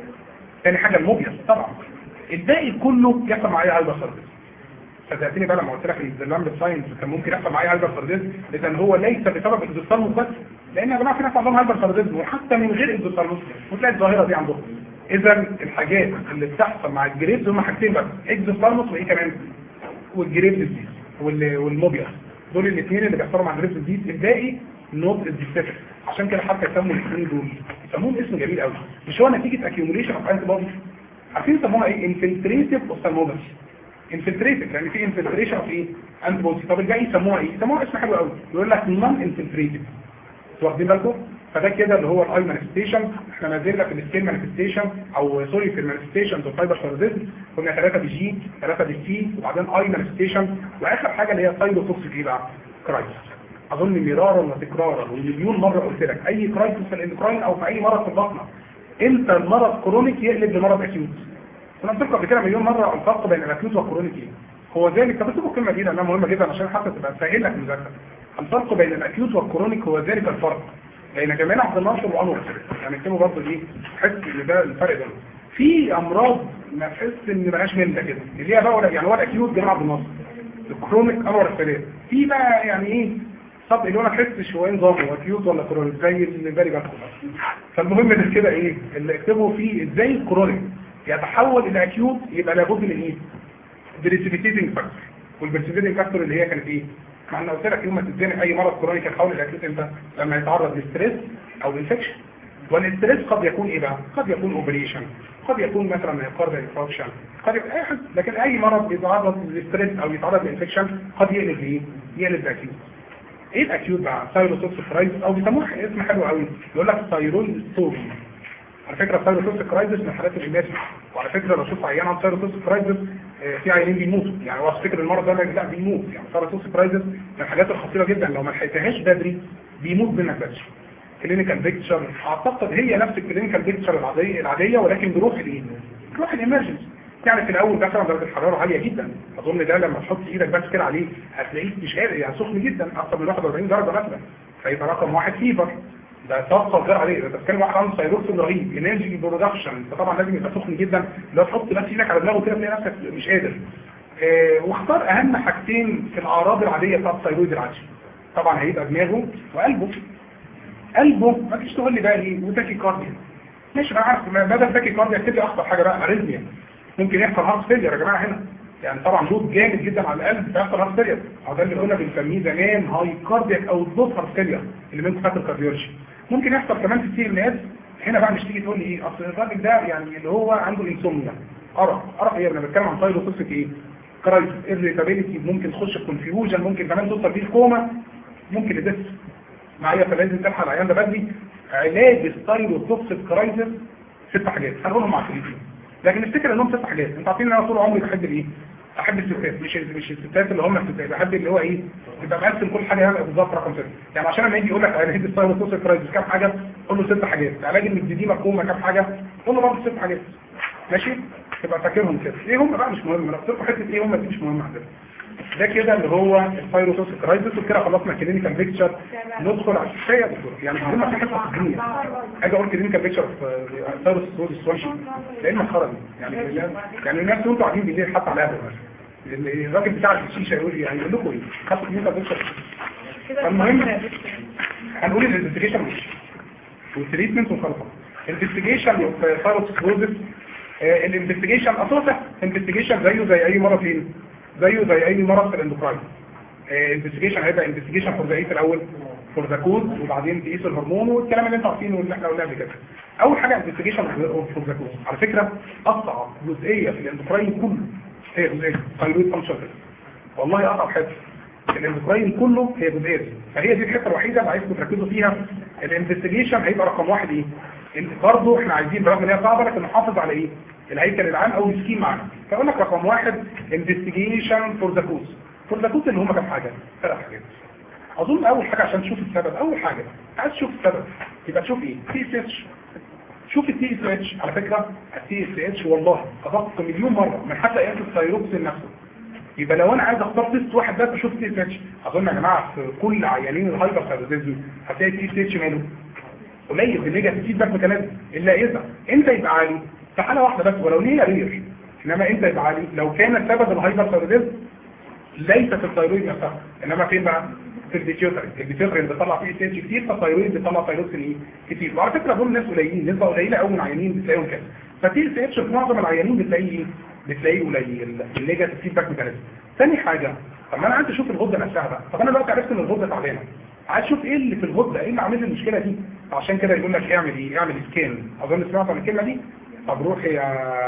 ثاني حاجه الموبياس طبعا، الباقي كله يحصل مع اي هايبرثيرويدزم. فتأتيني بقى لما قلت لك الزلام ساينس كان ممكن يحصل معايا هايبرثيرويدزم، اذا هو ليس بسبب اكزوثالموس بس، لان يا جماعه في ناس عندهم هايبرثيرويدزم وحتى من غير اكزوثالموس وتلاقي الظاهره دي عندهم. اذا الحاجات اللي بتحصل مع الجريبس هم حاجتين بس، اكزوثالموس وايه كمان؟ والجريبس دي والموبياس، دول الاثنين اللي بيحصلوا مع الجريبس دي، الباقي نوت سبيسيفيك. عشان كده حتى يسموا الاثنين دول يسموهم اسم جميل قوي، مش هو نتيجه اكيوميليشن اوف انتي بودي؟ عارفين يسموها ايه؟ انفلتريتيف اوفتالموباثي. انفلتريتيف يعني في انفلتريشن اوف ايه؟ انتي بودي. طب الباقي يسموها ايه؟ يسموها اسم حلو قوي، يقول لك نون انفلتريتيف. واخدين بالكم؟ فده كده اللي هو الاي مانيفستيشن. احنا ما زلنا في السكيل مانيفستيشن او سوري في المانيفستيشن اوف هايبرثيرويدزم، كنا ثلاثه دي جي ثلاثه دي سي وبعدين اي مانيفستيشن، واخر حاجه اللي هي سايروتوكسيك ايه بقى؟ كرايسيس. اظن مرارا وتكرارا ومليون مره قلت لك اي كرايسيس في الاندوكراين او في اي مرض في البطنه انت المرض كرونيك يقلب لمرض اكيوت. انا قلت لكم قبل كده مليون مره الفرق بين الاكيوت والكرونيك ايه هو ذلك. طب اكتبوا الكلمه دي لانها مهمه جدا عشان حتى تبقى تسهل لك المذاكره. الفرق بين الاكيوت والكرونيك هو ذلك الفرق بين جميع عبد الناصر وانور. يعني اكتبوا برضه دي تحس ان ده الفرق ده. في امراض ما تحس ان مالهاش مله كده اللي هي بقى يعني هو الاكيوت جميع عبد الناصر، الكرونيك انور الثلاث. في بقى يعني ايه طب اللي انا احس شويه نظامه اكيوت ولا كرونيك زي اللي بالي بقى. فالمهم ده كده ايه اللي اكتبه فيه ازاي الكرونيك يتحول الى اكيوت، يبقى لابد من ايه؟ بريسيبيتيتنج فاكتور. والبريسيبيتنج فاكتور اللي هي كانت ايه؟ ما انا قلت لك يوم ما تديني اي مرض كرونيك يتحول الى اكيوت امتى؟ لما يتعرض للستريس او الانفكشن. والاستريس قد يكون ايه بقى؟ قد يكون اوبريشن، قد يكون مثلا مايوكارديال انفاركشن، قد يكون اي حاجه. لكن اي مرض يتعرض للستريس او يتعرض للانفكشن قد يقلب ايه؟ يقلب لاكيوت. ايه الاكيوت بقى؟ ثايروتوكسيك كرايسيس او بيسموه اسم حلو قوي يقول لك ثايرويد ستوري. على فكره الثايروتوكسيك كرايسيس من حالات الاماسي، وعلى فكره لو شفت عيان عن ثايروتوكسيك كرايسيس في عيانين بيموتوا، يعني هو افتكر المرض ده لا بيموت. يعني الثايروتوكسيك كرايسيس من الحاجات الخطيره جدا، لو ما لحقتهاش بدري بيموت منك بدري. كلينيكال بيكتشر اعتقد هي نفس الكلينيكال بيكتشر العاديه العاديه ولكن بروح الايه؟ بروح الامرجنسي. يعني في الاول مثلا درجه الحراره عاليه جدا، اظن ده لما تحط ايدك بس كده عليه هتلاقيه مش قادر، يعني سخن جدا اكثر من واحد وأربعين درجه مثلا، فيبقى رقم واحد فيفر. ده طاقه غير عاديه، ده بتتكلم واحد عنده ثايروكسين رهيب، انرجي برودكشن، فطبعا لازم يبقى سخن جدا. لو تحط بس ايدك على دماغه كده تلاقي نفسك مش قادر. اه واختار اهم حاجتين في الاعراض العاديه بتاعت الثايرويد العادي. طبعا هيبقى دماغه وقلبه. قلبه ما فيش تقول لي بقى ايه وتاكي كارديا، مش انا عارف بدل تاكي كارديا اكتب لي اخطر حاجه بقى اريزميا، ممكن يحصل هارت فيلير يا جماعه هنا. يعني طبعا لود جامد جدا على القلب بيحصل هارت فيلير، او ده اللي كنا بنسميه زمان هاي كاردياك او دوت هارت فيلير اللي من خط الكارديولوجي. ممكن يحصل كمان في السي ام اس. هنا بقى مش تيجي تقول لي ايه اصل الراجل ده يعني اللي هو عنده انسومنيا، ارق ارق ايه؟ انا بتكلم عن طيب قصه ايه؟ كرايسيس irritability، ممكن تخش في كونفيوجن، ممكن كمان توصل بيه الكوما، ممكن يدس معايا. فلازم تلحق العيان ده بدري. علاج الثايروتوكسيك كرايسيس ست حاجات هنقولهم مع الفليسين، لكن افتكر انهم ست حاجات. انتوا عارفين ان انا طول عمري بحب الايه؟ احب الستات، مش مش الستات اللي هم الستات، بحب اللي هو ايه؟ يبقى مقسم كل حاجه بالظبط رقم ستة. يعني عشان لما يجي يقول لك علاج الثايروتوكسيك كرايسيس كام حاجه؟ قول له ست حاجات. علاج الميديديما كوما كام حاجه؟ قول له برضه ست حاجات. ماشي؟ تبقى فاكرهم كده. ايه هم بقى مش مهم، انا قلت لكم حته ايه هم دي مش مهم عندنا. ده كده اللي هو الثايروتوكسيك كرايسيس، وكده خلصنا كلينيكال بيكتشر. ندخل على الشيء يا دكتور، يعني بدون ما في حته تقنيه اجي اقول كلينيكال بيكتشر في ثايروتوكسيك سوانشي لان خرج. يعني يعني الناس انتوا قاعدين بالليل حتى على قهوه، الراجل بتاع الشيشه يقول لي يعني يقول لكم ايه؟ خدوا كلينيكال بيكتشر. المهم هنقول الانفستيجيشن والتريتمنت والخلطه. الانفستيجيشن في ثايروتوكسيك الانفستيجيشن اصلا انفستيجيشن زيه زي اي مرض فين؟ زيه زي اي مرض في الاندوكراين. انفستيجيشن هيبقى انفستيجيشن فور ذا ايه في الاول؟ فور ذا كود، وبعدين تقيس الهرمون والكلام اللي انتوا عارفينه واللي احنا قلناه قبل كده. اول حاجه انفستيجيشن فور ذا كود. على فكره اصعب جزئيه في الاندوكراين كله هي جزئيه ثايرويد فانكشن. والله اصعب حته في الاندوكراين كله هي جزئيه دي، فهي دي الحته الوحيده اللي عايزكم تركزوا فيها. الانفستيجيشن هيبقى رقم واحد ايه؟ برضه احنا عايزين برغم ان هي صعبه لكن نحافظ على ايه؟ الهيكل العام او السكيم معانا. فاقول لك رقم واحد انفستيجيشن فور ذا كوز. فور ذا كوز اللي هم كام حاجه؟ ثلاث حاجات. اظن اول حاجه عشان تشوف السبب، اول حاجه عايز تشوف السبب يبقى تشوف ايه؟ تي اس اتش. شوف التي اس اتش. على فكره التي اس اتش والله ادق مليون مره من حتى قياس الثايروكسين نفسه. يبقى لو انا عايز اختار تيست واحد بس اشوف التي اس اتش. اظن يا جماعه في كل عيانين الهايبر ثايرويدزم هتلاقي التي اس اتش ماله قليل بالنيجاتيف فيدباك ميكانيزم، الا اذا انت يبقى عالي في حاله واحده بس ولو هي رير. انما انت يبقى عالي لو كان سبب الهايبر ثايرويدزم ليس في الثايرويد نفسها، انما فين بقى؟ في البيتيوتري. البيتيوتري اللي بيطلع فيه اتش كتير، فالثايرويد بيطلع ثايروكسين ايه كتير. وعلى فكره دول ناس قليلين، نسبه قليله قوي من العيانين بتلاقيهم كده. فتي اس اتش في معظم العيانين بتلاقيه بتلاقيه قليل النيجاتيف فيدباك ميكانيزم. ثاني حاجه، طب انا عايز اشوف الغده نفسها بقى. طب انا دلوقتي عرفت ان الغده تعبانه، عايز اشوف ايه اللي في الغده، ايه اللي عامل لي المشكله دي. عشان كده يقول لك اعمل ايه؟ اعمل سكان. اظن سمعت عن الكلمه دي. طب روح يا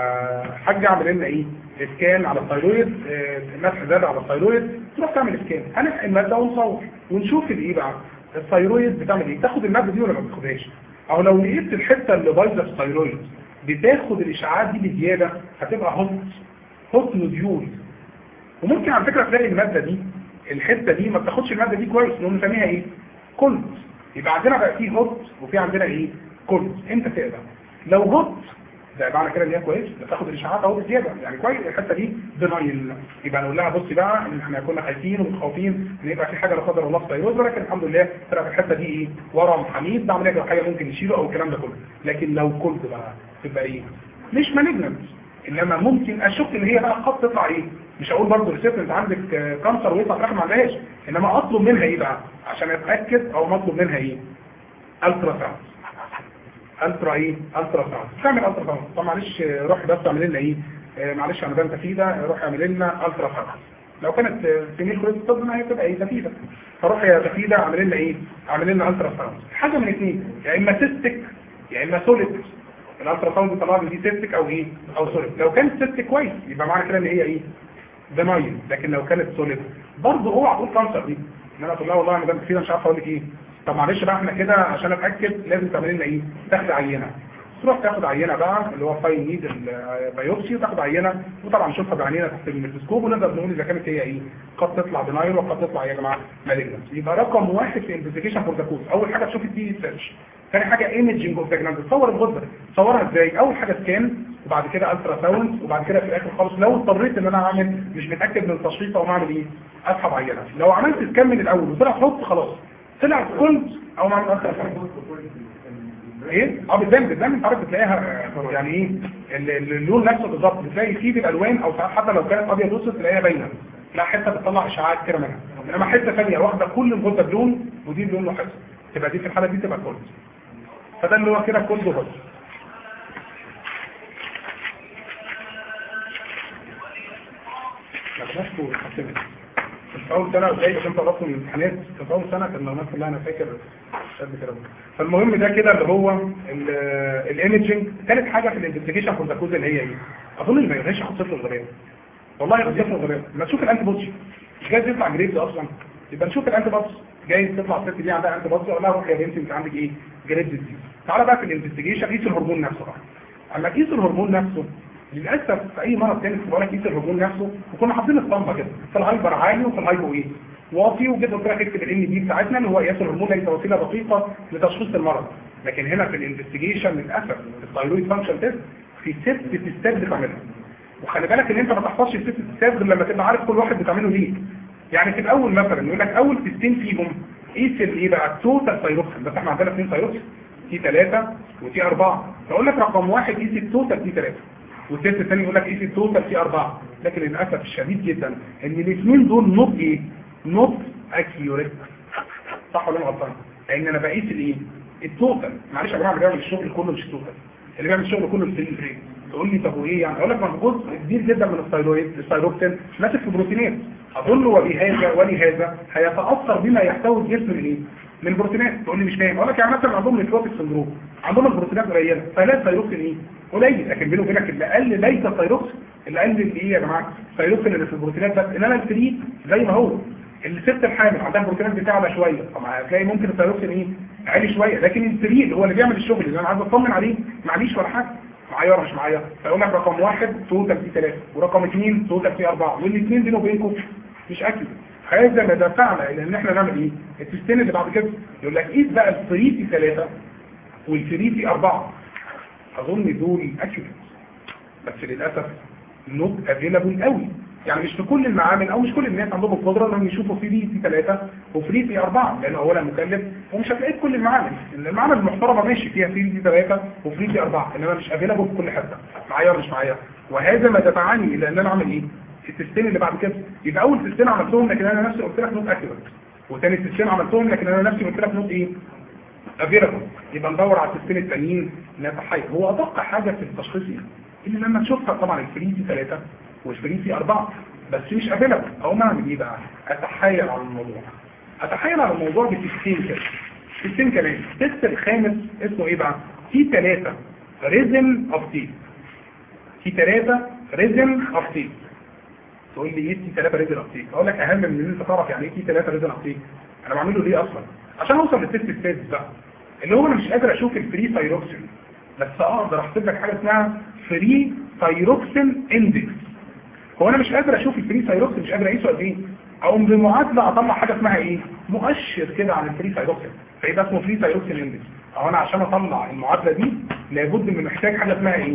حاج اعمل لنا ايه؟ سكان على الثايرويد، مسح زاد على الثايرويد، تروح تعمل سكان. هنحقن الماده ونصور ونشوف الايه بقى الثايرويد بتعمل ايه، تاخد الماده دي ولا ما بتاخدهاش. او لو لقيت الحته اللي بايظه في الثايرويد بتاخد الاشعاعات دي بزياده هتبقى هوت هوت نوديول. وممكن على فكره تلاقي الماده دي الحته دي ما بتاخدش الماده دي كويس، نقوم نسميها ايه؟ كولد. يبقى عندنا بقى فيه هوت وفي عندنا ايه؟ كولد. انت تقدر لو هوت ده معنى كده ان هي كويس، بتاخد الاشعاعات اهو بزياده يعني كويس. الحته دي بنايل، يبقى نقول لها بصي بقى ان احنا كنا خايفين ومتخوفين ان يبقى في حاجه لا قدر الله في الثايرويد، ولكن الحمد لله طلع في الحته دي ايه؟ ورم حميد، ده عمليه حاجه ممكن نشيله او الكلام ده كله. لكن لو كولد بقى تبقى ايه؟ مش مالجنت، انما ممكن اشك ان هي بقى قد تطلع ايه؟ مش هقول برضه ريسيبت انت عندك كانسر ويطلع في الاخر ما عندهاش، انما اطلب منها ايه بقى عشان اتاكد، او مطلوب منها ايه؟ الترا ساوند. الترا ايه؟ الترا ساوند. تعمل الترا ساوند. طب معلش روح بس اعمل لنا ايه؟ آه معلش انا بنت فيدا، روح اعمل لنا الترا ساوند. لو كانت سميل كويس طب ما هي تبقى ايه؟ تفيده. فروح يا تفيده اعمل لنا ايه؟ اعمل لنا الترا ساوند. حاجه من اثنين، يا اما سيستك يا اما سوليد. الالترا ساوند بيطلع لي دي سيستك او ايه؟ او سوليد. لو كانت سيستك كويس يبقى معنى كده ان هي ايه؟ بنايل. لكن لو كانت سوليد برضه اوعى تقول كانسر دي، ان انا اقول لها والله انا بنت فيدا مش عارف اقول لك ايه. طب معلش بقى احنا كده عشان اتاكد لازم تعمل لنا ايه؟ تاخد عينه. تروح تاخد عينه بقى اللي هو فاين نيد البيوبسي، وتاخد عينه وطبعا نشوفها بعينينا تحت الميكروسكوب ونقدر نقول اذا كانت هي ايه؟ قد تطلع بنايل وقد تطلع يا جماعه مالجنس. يبقى رقم واحد في انفستيجيشن فور ذا كوز، اول حاجه تشوف التي اس اتش. ثاني حاجه ايمجنج اوف ذا جلاند، تصور الغده. تصورها ازاي؟ اول حاجه سكان، وبعد كده الترا ساوند، وبعد كده في الاخر خالص لو اضطريت ان انا اعمل مش متاكد من التشخيص او اعمل ايه؟ اسحب عينه. لو عملت سكان من الاول وطلع حط خلاص طلع كولد او ما عملت ايه؟ اه بالذات بالذات انت عارف بتلاقيها يعني ايه اللون نفسه بالظبط، بتلاقي فيه بالالوان او ساعات حتى لو كانت ابيض واسود تلاقيها باينه. لا حته بتطلع اشعاعات كده منها، انما حته ثانيه واخده كل الغده بلون ودي بلون له حته، تبقى دي في الحاله دي تبقى كولد. فده اللي هو كده كولد وهوت. ما بقاش طول حسنت في اول سنه زي ما كنت طلبت من الامتحانات في اول سنه كان المعلومات كلها انا فاكر قد كده. فالمهم ده كده اللي هو الايمجنج. ثالث حاجه في الانفستيجيشن فور ذا كوز اللي هي ايه؟ اظن اللي ما يغش حط صفر الغباء. والله يغش صفر الغباء. ما تشوف الانتي بودي مش جايز يطلع جريدز اصلا، يبقى نشوف الانتي بودي جايز تطلع الست دي عندها انتي بودي ولا لا. روح يا بنتي انت عندك ايه؟ جريدز دي. تعالى بقى في الانفستيجيشن قيس الهرمون نفسه بقى. اما قيس الهرمون نفسه للاسف في اي مرض تاني بتقول لك قيس الهرمون نفسه وكنا حاطين اسطمبه كده في الهايبر عالي وفي الهايبو ايه؟ واطي. وجيت قلت لك اكتب الان دي بتاعتنا اللي هو قياس الهرمون ليس وسيله دقيقه لتشخيص المرض. لكن هنا في الانفستيجيشن للاسف الثايرويد فانكشن تيست في ست تيستات بتعملها. وخلي بالك ان انت ما تحفظش الست تيستات غير لما تبقى عارف كل واحد بتعمله ليه. يعني في الاول مثلا يقول لك اول تيستين فيهم قيس الايه بقى؟ التوتال ثايروكسين. بس احنا عندنا اثنين ثايروكسين تي ثلاثة وتي أربعة. فاقول لك رقم واحد قيس التوتال تي ثلاثة والتيست الثاني يقول لك قيس التوتال تي أربعة. لكن للاسف الشديد جدا ان الاثنين دول نوت ايه؟ نوت اكيوريت. صح ولا انا غلطان؟ لان انا بقيس الايه؟ التوتال. معلش يا جماعه اللي بيعمل الشغل كله مش التوتال، اللي بيعمل الشغل كله الفري فري. تقول لي طب وايه يعني؟ اقول لك ما جزء كبير جدا من الثايرويد الثايروكسين ماسك في بروتينات. اظن وبهذا ولهذا هيتاثر بما يحتوي الجسم من ايه؟ من بروتينات. تقول لي مش فاهم. اقول لك يعني مثلا عندهم نيكروتيك سندروم عندهم البروتينات قليله فلا الثايروكسين ايه؟ قليل. لكن بينه وبينك اللي اقل ليس الثايروكسين، اللي اقل اللي ايه يا جماعه؟ الثايروكسين اللي في البروتينات بس. انما الفري زي ما هو. الست الحامل عندها البروتينات بتاعها شويه طبعا هتلاقي ممكن الثايروكسين ايه؟ عالي شويه. لكن الفري اللي هو اللي بيعمل الشغل اللي انا عايز اطمن عليه معليش ولا حاجه. معايا ولا مش معايا؟ فاقول لك رقم واحد توتال تي ثلاثة ورقم اثنين توتال تي أربعة والاثنين بينه وبينكم مش اكيد. هذا ما دفعنا الى ان احنا نعمل ايه؟ التستين اللي بعد كده يقول لك قيس بقى الفري تي ثلاثة والفري تي أربعة. اظن دول اكيد بس للاسف نوت افيلابل قوي. يعني مش في كل المعامل او مش كل الناس عندهم القدره انهم يشوفوا فري تي ثلاثة وفري تي أربعة لانه اولا مكلف ومش هتلاقيه في كل المعامل. ان المعامل المحترمه ماشي فيها فري تي ثلاثة وفري تي أربعة انما مش افيلابل في كل حته. معايا ولا مش معايا؟ وهذا ما دفعني الى ان انا اعمل ايه؟ التستين اللي بعد كده. يبقى اول تستين عملتهم لكن انا نفسي قلت لك نوت اكيوريت، وثاني تستين عملتهم لكن انا نفسي قلت لك نوت ايه؟ افيلابل. يبقى ندور على التستين الثانيين نتحيز. هو ادق حاجه في التشخيص ايه؟ اللي لما تشوفها طبعا الفري تي ثلاثة والفري تي أربعة بس مش افيلابل. او ما اعمل ايه بقى؟ اتحايل على الموضوع. اتحايل على الموضوع بتستين كده. تستين كمان. التست الخامس اسمه ايه بقى؟ تي ثلاثة ريزم اوف تي. تي ثلاثة ريزم اوف تي. تقول لي ايه تي ثلاثة ريزم اوف تي؟ اقول لك اهم من ان انت تعرف يعني ايه تي ثلاثة ريزم اوف تي. انا بعمله ليه اصلا؟ عشان اوصل للتست السادس بقى اللي هو انا مش قادر اشوف الفري ثايروكسين بس اقدر احسب لك حاجه اسمها فري ثايروكسين اندكس. هو انا مش قادر اشوف الفري ثايروكسين مش قادر اقيسه قد ايه. اقوم بمعادله اطلع حاجه اسمها ايه؟ مؤشر كده عن الفري ثايروكسين فيبقى اسمه فري ثايروكسين اندكس. او انا عشان اطلع المعادله دي لابد من محتاج حاجه اسمها ايه؟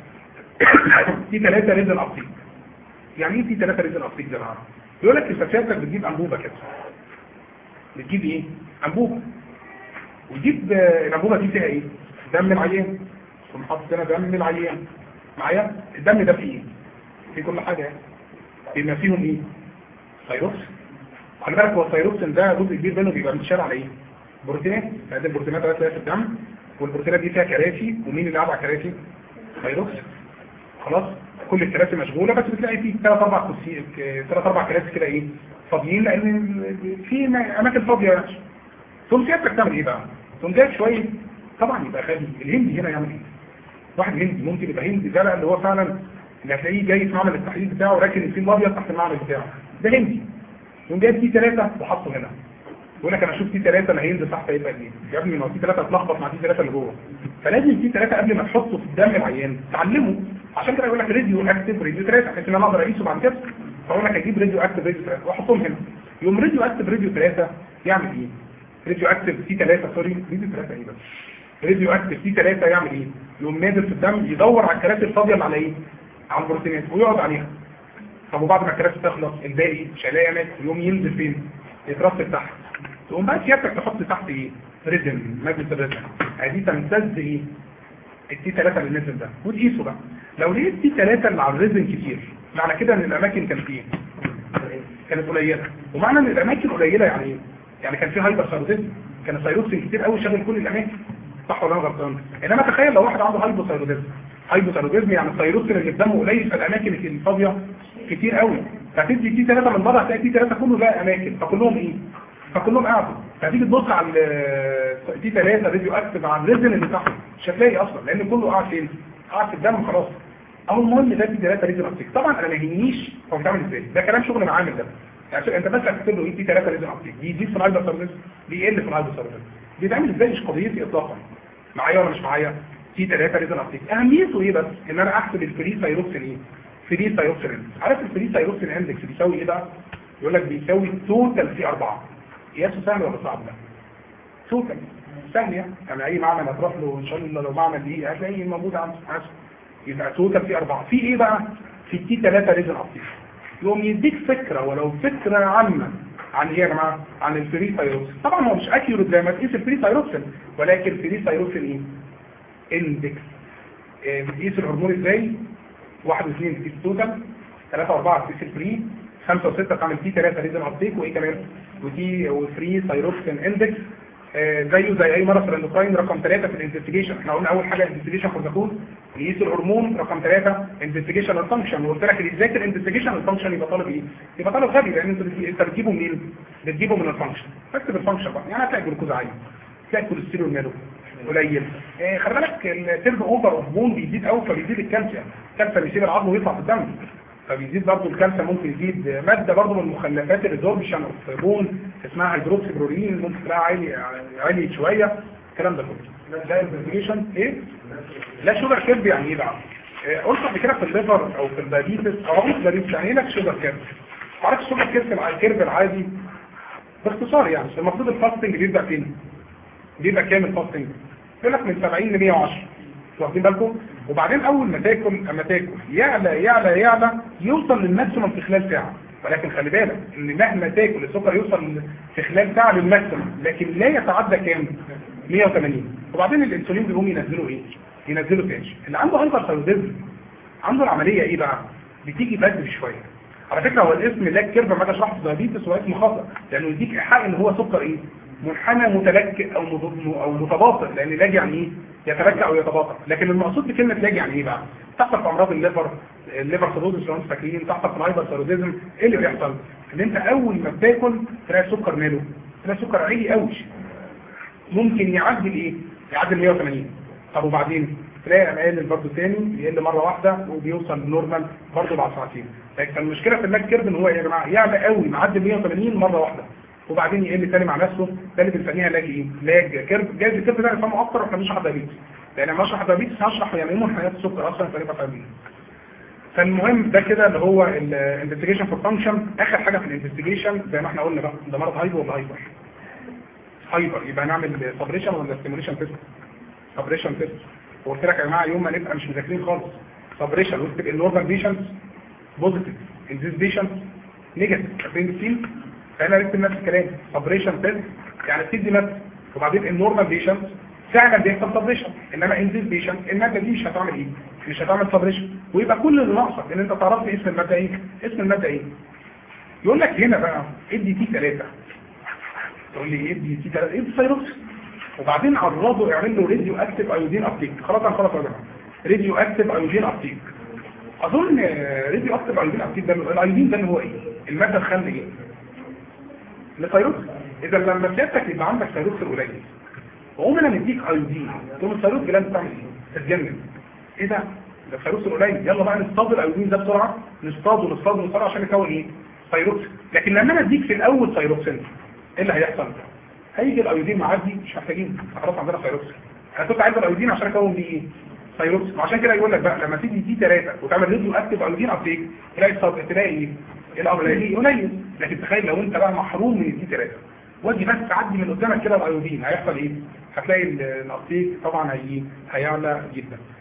تي ثلاثة ريزن ابتيك. يعني ايه تي ثلاثة ريزن ابتيك ده بقى؟ بيقول لك الفساتك بتجيب انبوبه كده. بتجيب ايه؟ انبوبه. وتجيب الانبوبه دي فيها ايه؟ دم العيان. ونحط هنا دم العيان. معايا؟ الدم ده فيه ايه؟ في كل حاجه يعني. بما فيهم ايه؟ ثايروكسين. خلي بالك هو الثايروكسين ده جزء كبير منه بيبقى متشال على ايه؟ بروتينات. هذه البروتينات اللي في الدم والبروتينات دي فيها كراسي. ومين اللي قاعد على الكراسي؟ ثايروكسين. خلاص؟ كل الكراسي مشغوله بس بتلاقي فيه ثلاث اربع كراسي ثلاث اربع كراسي كده ايه؟ فاضيين لان في اماكن فاضيه يعني. ثم سيادتك تعمل ايه بقى؟ ثم جايب شويه طبعا يبقى غبي. الهندي هنا يعمل ايه؟ واحد هندي ممكن يبقى هندي ده اللي هو فعلا اللي هتلاقيه جاي في معمل التحليل بتاعه راكن الفيل الابيض تحت المعمل بتاعه. ده هندي. يقوم جايب تي ثلاثة وحطه هنا. يقول لك انا اشوف تي ثلاثة اللي هينزل تحت هيبقى ايه؟ يا ابني ما هو تي ثلاثة اتلخبط مع تي ثلاثة اللي جوه. فلازم تي ثلاثة قبل ما تحطه في الدم العيان تعلمه. عشان كده يقول لك راديو اكتيف راديو ثلاثة عشان انا اقدر اقيسه بعد كده. فاقول لك اجيب راديو اكتيف راديو ثلاثة واحطهم هنا. يقوم راديو اكتيف راديو ثلاثة يعمل ايه؟ راديو اكتيف تي ثلاثة سوري راديو ثلاثة ايه بس؟ راديو اكتيف تي ثلاثة يعمل ايه؟ يقوم نازل في الدم يدور على الكراسي الفاضيه اللي على ايه؟ على البروتينات ويقعد عليها. طب وبعد ما الكراسي تخلص الباقي مش هيلاقي اماكن يقوم ينزل فين؟ يترصد تحت. تقوم بقى سيادتك تحط تحت ايه؟ ريزم ماده الريزم. عايزين تمتاز ايه؟ التي ثلاثة اللي نزل ده وتقيسه بقى. لو لقيت تي ثلاثة اللي على الريزم كتير معنى كده ان الاماكن كانت ايه؟ كانت قليله. ومعنى ان الاماكن قليله يعني ايه؟ يعني كان في هايبر ثايرويدزم. كان الثايروكسين كتير قوي شاغل كل الاماكن. صح ولا انا غلطان؟ انما تخيل لو واحد عنده هايبر ثايرويدزم. هايبر ثايرويدزم يعني الثايروكسين اللي في دمه قليل في الاماكن الفاضيه كتير قوي. فتدي تي ثلاثة من بره هتلاقي تي ثلاثة كله لا اماكن، فكلهم ايه؟ فكلهم قاعدوا. فتيجي تبص على تي ثلاثة راديو اكتف على الريزن اللي تحته مش هتلاقي اصلا، لان كله قاعد فين؟ قاعد في الدم خلاص. او المهم ده تي ثلاثة راديو اكتف. طبعا انا ما يهمنيش هو بيتعمل ازاي، ده كلام شغل معامل ده. يعني انت بس هتكتب له ايه تي ثلاثة راديو اكتف، دي دي في الهايبر سيرفيس، دي يقل في الهايبر سيرفيس. بيتعمل ازاي مش قضيتي اطلاقا. معايا ولا مش معايا؟ تي ثلاثة راديو اكتف اهميته ايه بس؟ ان انا احسب الفري ثايروكسين ايه؟ فري ثايروكسين اندكس. عارف الفري ثايروكسين اندكس بيساوي ايه بقى؟ يقول لك بيساوي التوتال في أربعة. قياسه سهل ولا صعب ده؟ توتال سهل يعني. يعني اي معمل هتروح له ان شاء الله لو معمل دي هتلاقيه موجود عنده حاسب. يبقى توتال في أربعة. في ايه بقى؟ في التي ثلاثة ريزن اكتف. يقوم يديك فكره ولو فكره عامه عن ايه يا جماعه؟ عن الفري ثايروكسين. طبعا هو مش اكيوريت زي ما تقيس الفري ثايروكسين، ولكن الفري ثايروكسين ايه؟ اندكس. إيه بتقيس الهرمون ازاي؟ واحد واثنين بتقيس التوتال، ثلاثة وأربعة بتقيس الفري، خمسة وستة تعمل تي ثلاثة ريزن ابتيك، وايه كمان؟ ودي وفري ثايروكسين اندكس. آه زيه زي اي مرض في الاندوكراين. رقم ثلاثة في الانفستيجيشن، احنا قلنا اول حاجه انفستيجيشن فور ذا كوز، يقيس الهرمون. رقم ثلاثة انفستيجيشن الفانكشن، وقلت لك اللي يذاكر انفستيجيشن الفانكشن يبقى طالب ايه؟ يبقى طالب غبي، لان انت انت بتجيبه منين؟ بتجيبه من الفانكشن. فاكتب الفانكشن بقى، يعني هتلاقي جلوكوز عالي، تلاقي الكوليسترول ماله قليل. آه خلي بالك التيرن اوفر اوف بون بيزيد قوي، فبيزيد الكالسيوم، الكالسيوم يسيب العظم ويطلع في الدم، فبيزيد برضه الكالسيوم. ممكن يزيد ماده برضه من مخلفات الريزوربشن اوف بون اسمها هيدروكسيبرولين، ممكن تلاقيها عالي عالي شويه. الكلام ده كله ده انفستيجيشن ايه؟ لا شوجر كيرف يعني ايه بقى؟ آه قلت قبل كده في الليفر او في الدايابيتس او في الدايابيتس يعني لك شوجر كيرف. عارف الشوجر كيرف الكيرف العادي باختصار يعني المفروض الفاستنج بيبدا فين؟ بيبقى كام الفاستنج؟ يقول لك من سبعين ل مية وعشرة، واخدين بالكم؟ وبعدين اول ما تاكل اما تاكل يعلى يعلى يعلى يوصل للماكسيمم في خلال ساعه. ولكن خلي بالك ان مهما تاكل السكر يوصل في خلال ساعه للماكسيمم، لكن لا يتعدى كام؟ مية وثمانين. وبعدين الانسولين بيقوم ينزلوا ايه؟ ينزلوا تاني. اللي عنده هايبرثايرويدزم عنده العمليه ايه بقى؟ بتيجي بدري شويه. على فكره هو الاسم لاج كيرف ما جاش راح دايابيتس، هو اسم خاطئ لانه يديك ايحاء ان هو سكر ايه؟ منحنى متلكئ او او متباطئ، لان لاج يعني ايه؟ يتلكئ او يتباطئ. لكن المقصود بكلمه لاج يعني ايه بقى؟ تحصل في امراض الليفر، الليفر سيروزس لو انتم فاكرين، تحصل في الهايبرثايرويدزم. ايه اللي بيحصل؟ ان انت اول ما بتاكل تلاقي السكر ماله؟ تلاقي السكر عالي قوي، ممكن يعدي الايه؟ يعدي مية وثمانين. طب وبعدين تلاقي قليل برضه تاني، يقل مره واحده وبيوصل للنورمال برضه بعد ساعتين. لكن المشكله في اللاج كيرف ان هو يا جماعه يعلى قوي معدي مية وثمانين مره واحده، وبعدين يقل تاني مع نفسه. ده اللي بنسميها لاج ايه؟ لاج كيرف. جايز الكيرف ده نفهمه اكتر واحنا بنشرح دايابيتس، لان لما اشرح دايابيتس هشرح يعني ايه منحنيات السكر اصلا تقريبا فاهمين. فالمهم ده كده اللي هو الانفستيجيشن فور فانكشن. اخر حاجه في الانفستيجيشن زي ما احنا قلنا بقى، ده مرض هايبر ولا هايبر؟ هايبر. يبقى نعمل سبريشن ولا ستيموليشن تيست؟ سبريشن تيست. وقلت لك يا جماعه يوم ما نبقى مش مذاكرين خالص سبريشن وتبقى النورمال بيشنتس بوزيتيف، الديز بيشنتس نيجاتيف. فاكرين السين؟ فاحنا نكتب نفس الكلام سبريشن تيست، يعني بتدي ماده وبعدين النورمال بيشنتس فعلا بيحصل سبريشن، انما الديز بيشنت الماده دي مش هتعمل ايه؟ مش هتعمل سبريشن. ويبقى كل اللي ناقصك ان انت تعرف لي اسم الماده ايه؟ اسم الماده ايه؟ يقول لك هنا بقى ادي تي ثلاثة. تقول لي ادي تي ثلاثة، ادي ثايروكس، وبعدين عرضه اعمل له راديو اكتيف ايودين ابتيك. خلاص هنخلص يا جماعه. راديو اكتيف ايودين ابتيك. اظن راديو اكتيف ايودين ابتيك ده الايودين ده اللي هو ايه؟ الماده الخام ايه؟ الثايروكس. اذا لما سيادتك يبقى عندك ثايروكس قليل وقوم انا مديك ايودين، تقوم الثايروكس جلاند تعمل ايه؟ تتجنن. ايه ده؟ ده الثايروكس قليل، يلا بقى نصطاد الايودين ده بسرعه، نصطاده نصطاده بسرعه عشان يكون ايه؟ ثايروكس. لكن لما انا اديك في الاول ثايروكسين ايه اللي هيحصل؟ هيجي الايودين معدي مش محتاجين، خلاص عندنا ثايروكس. انا كنت عايز الايودين عشان اكون بيه ايه؟ ثايروكس. وعشان كده يقول لك بقى لما تيجي دي ثلاثة وتعمل راديو اكتيف ايودين ابتيك تلاقي الصدر تلاقي ايه؟ الامر قليل. لكن تخيل لو انت بقى محروم من الدي ثلاثة ودي بس تعدي من قدامك كده الايودين هيحصل ايه؟ هتلاقي الابتيك طبعا هي هيعلى جدا.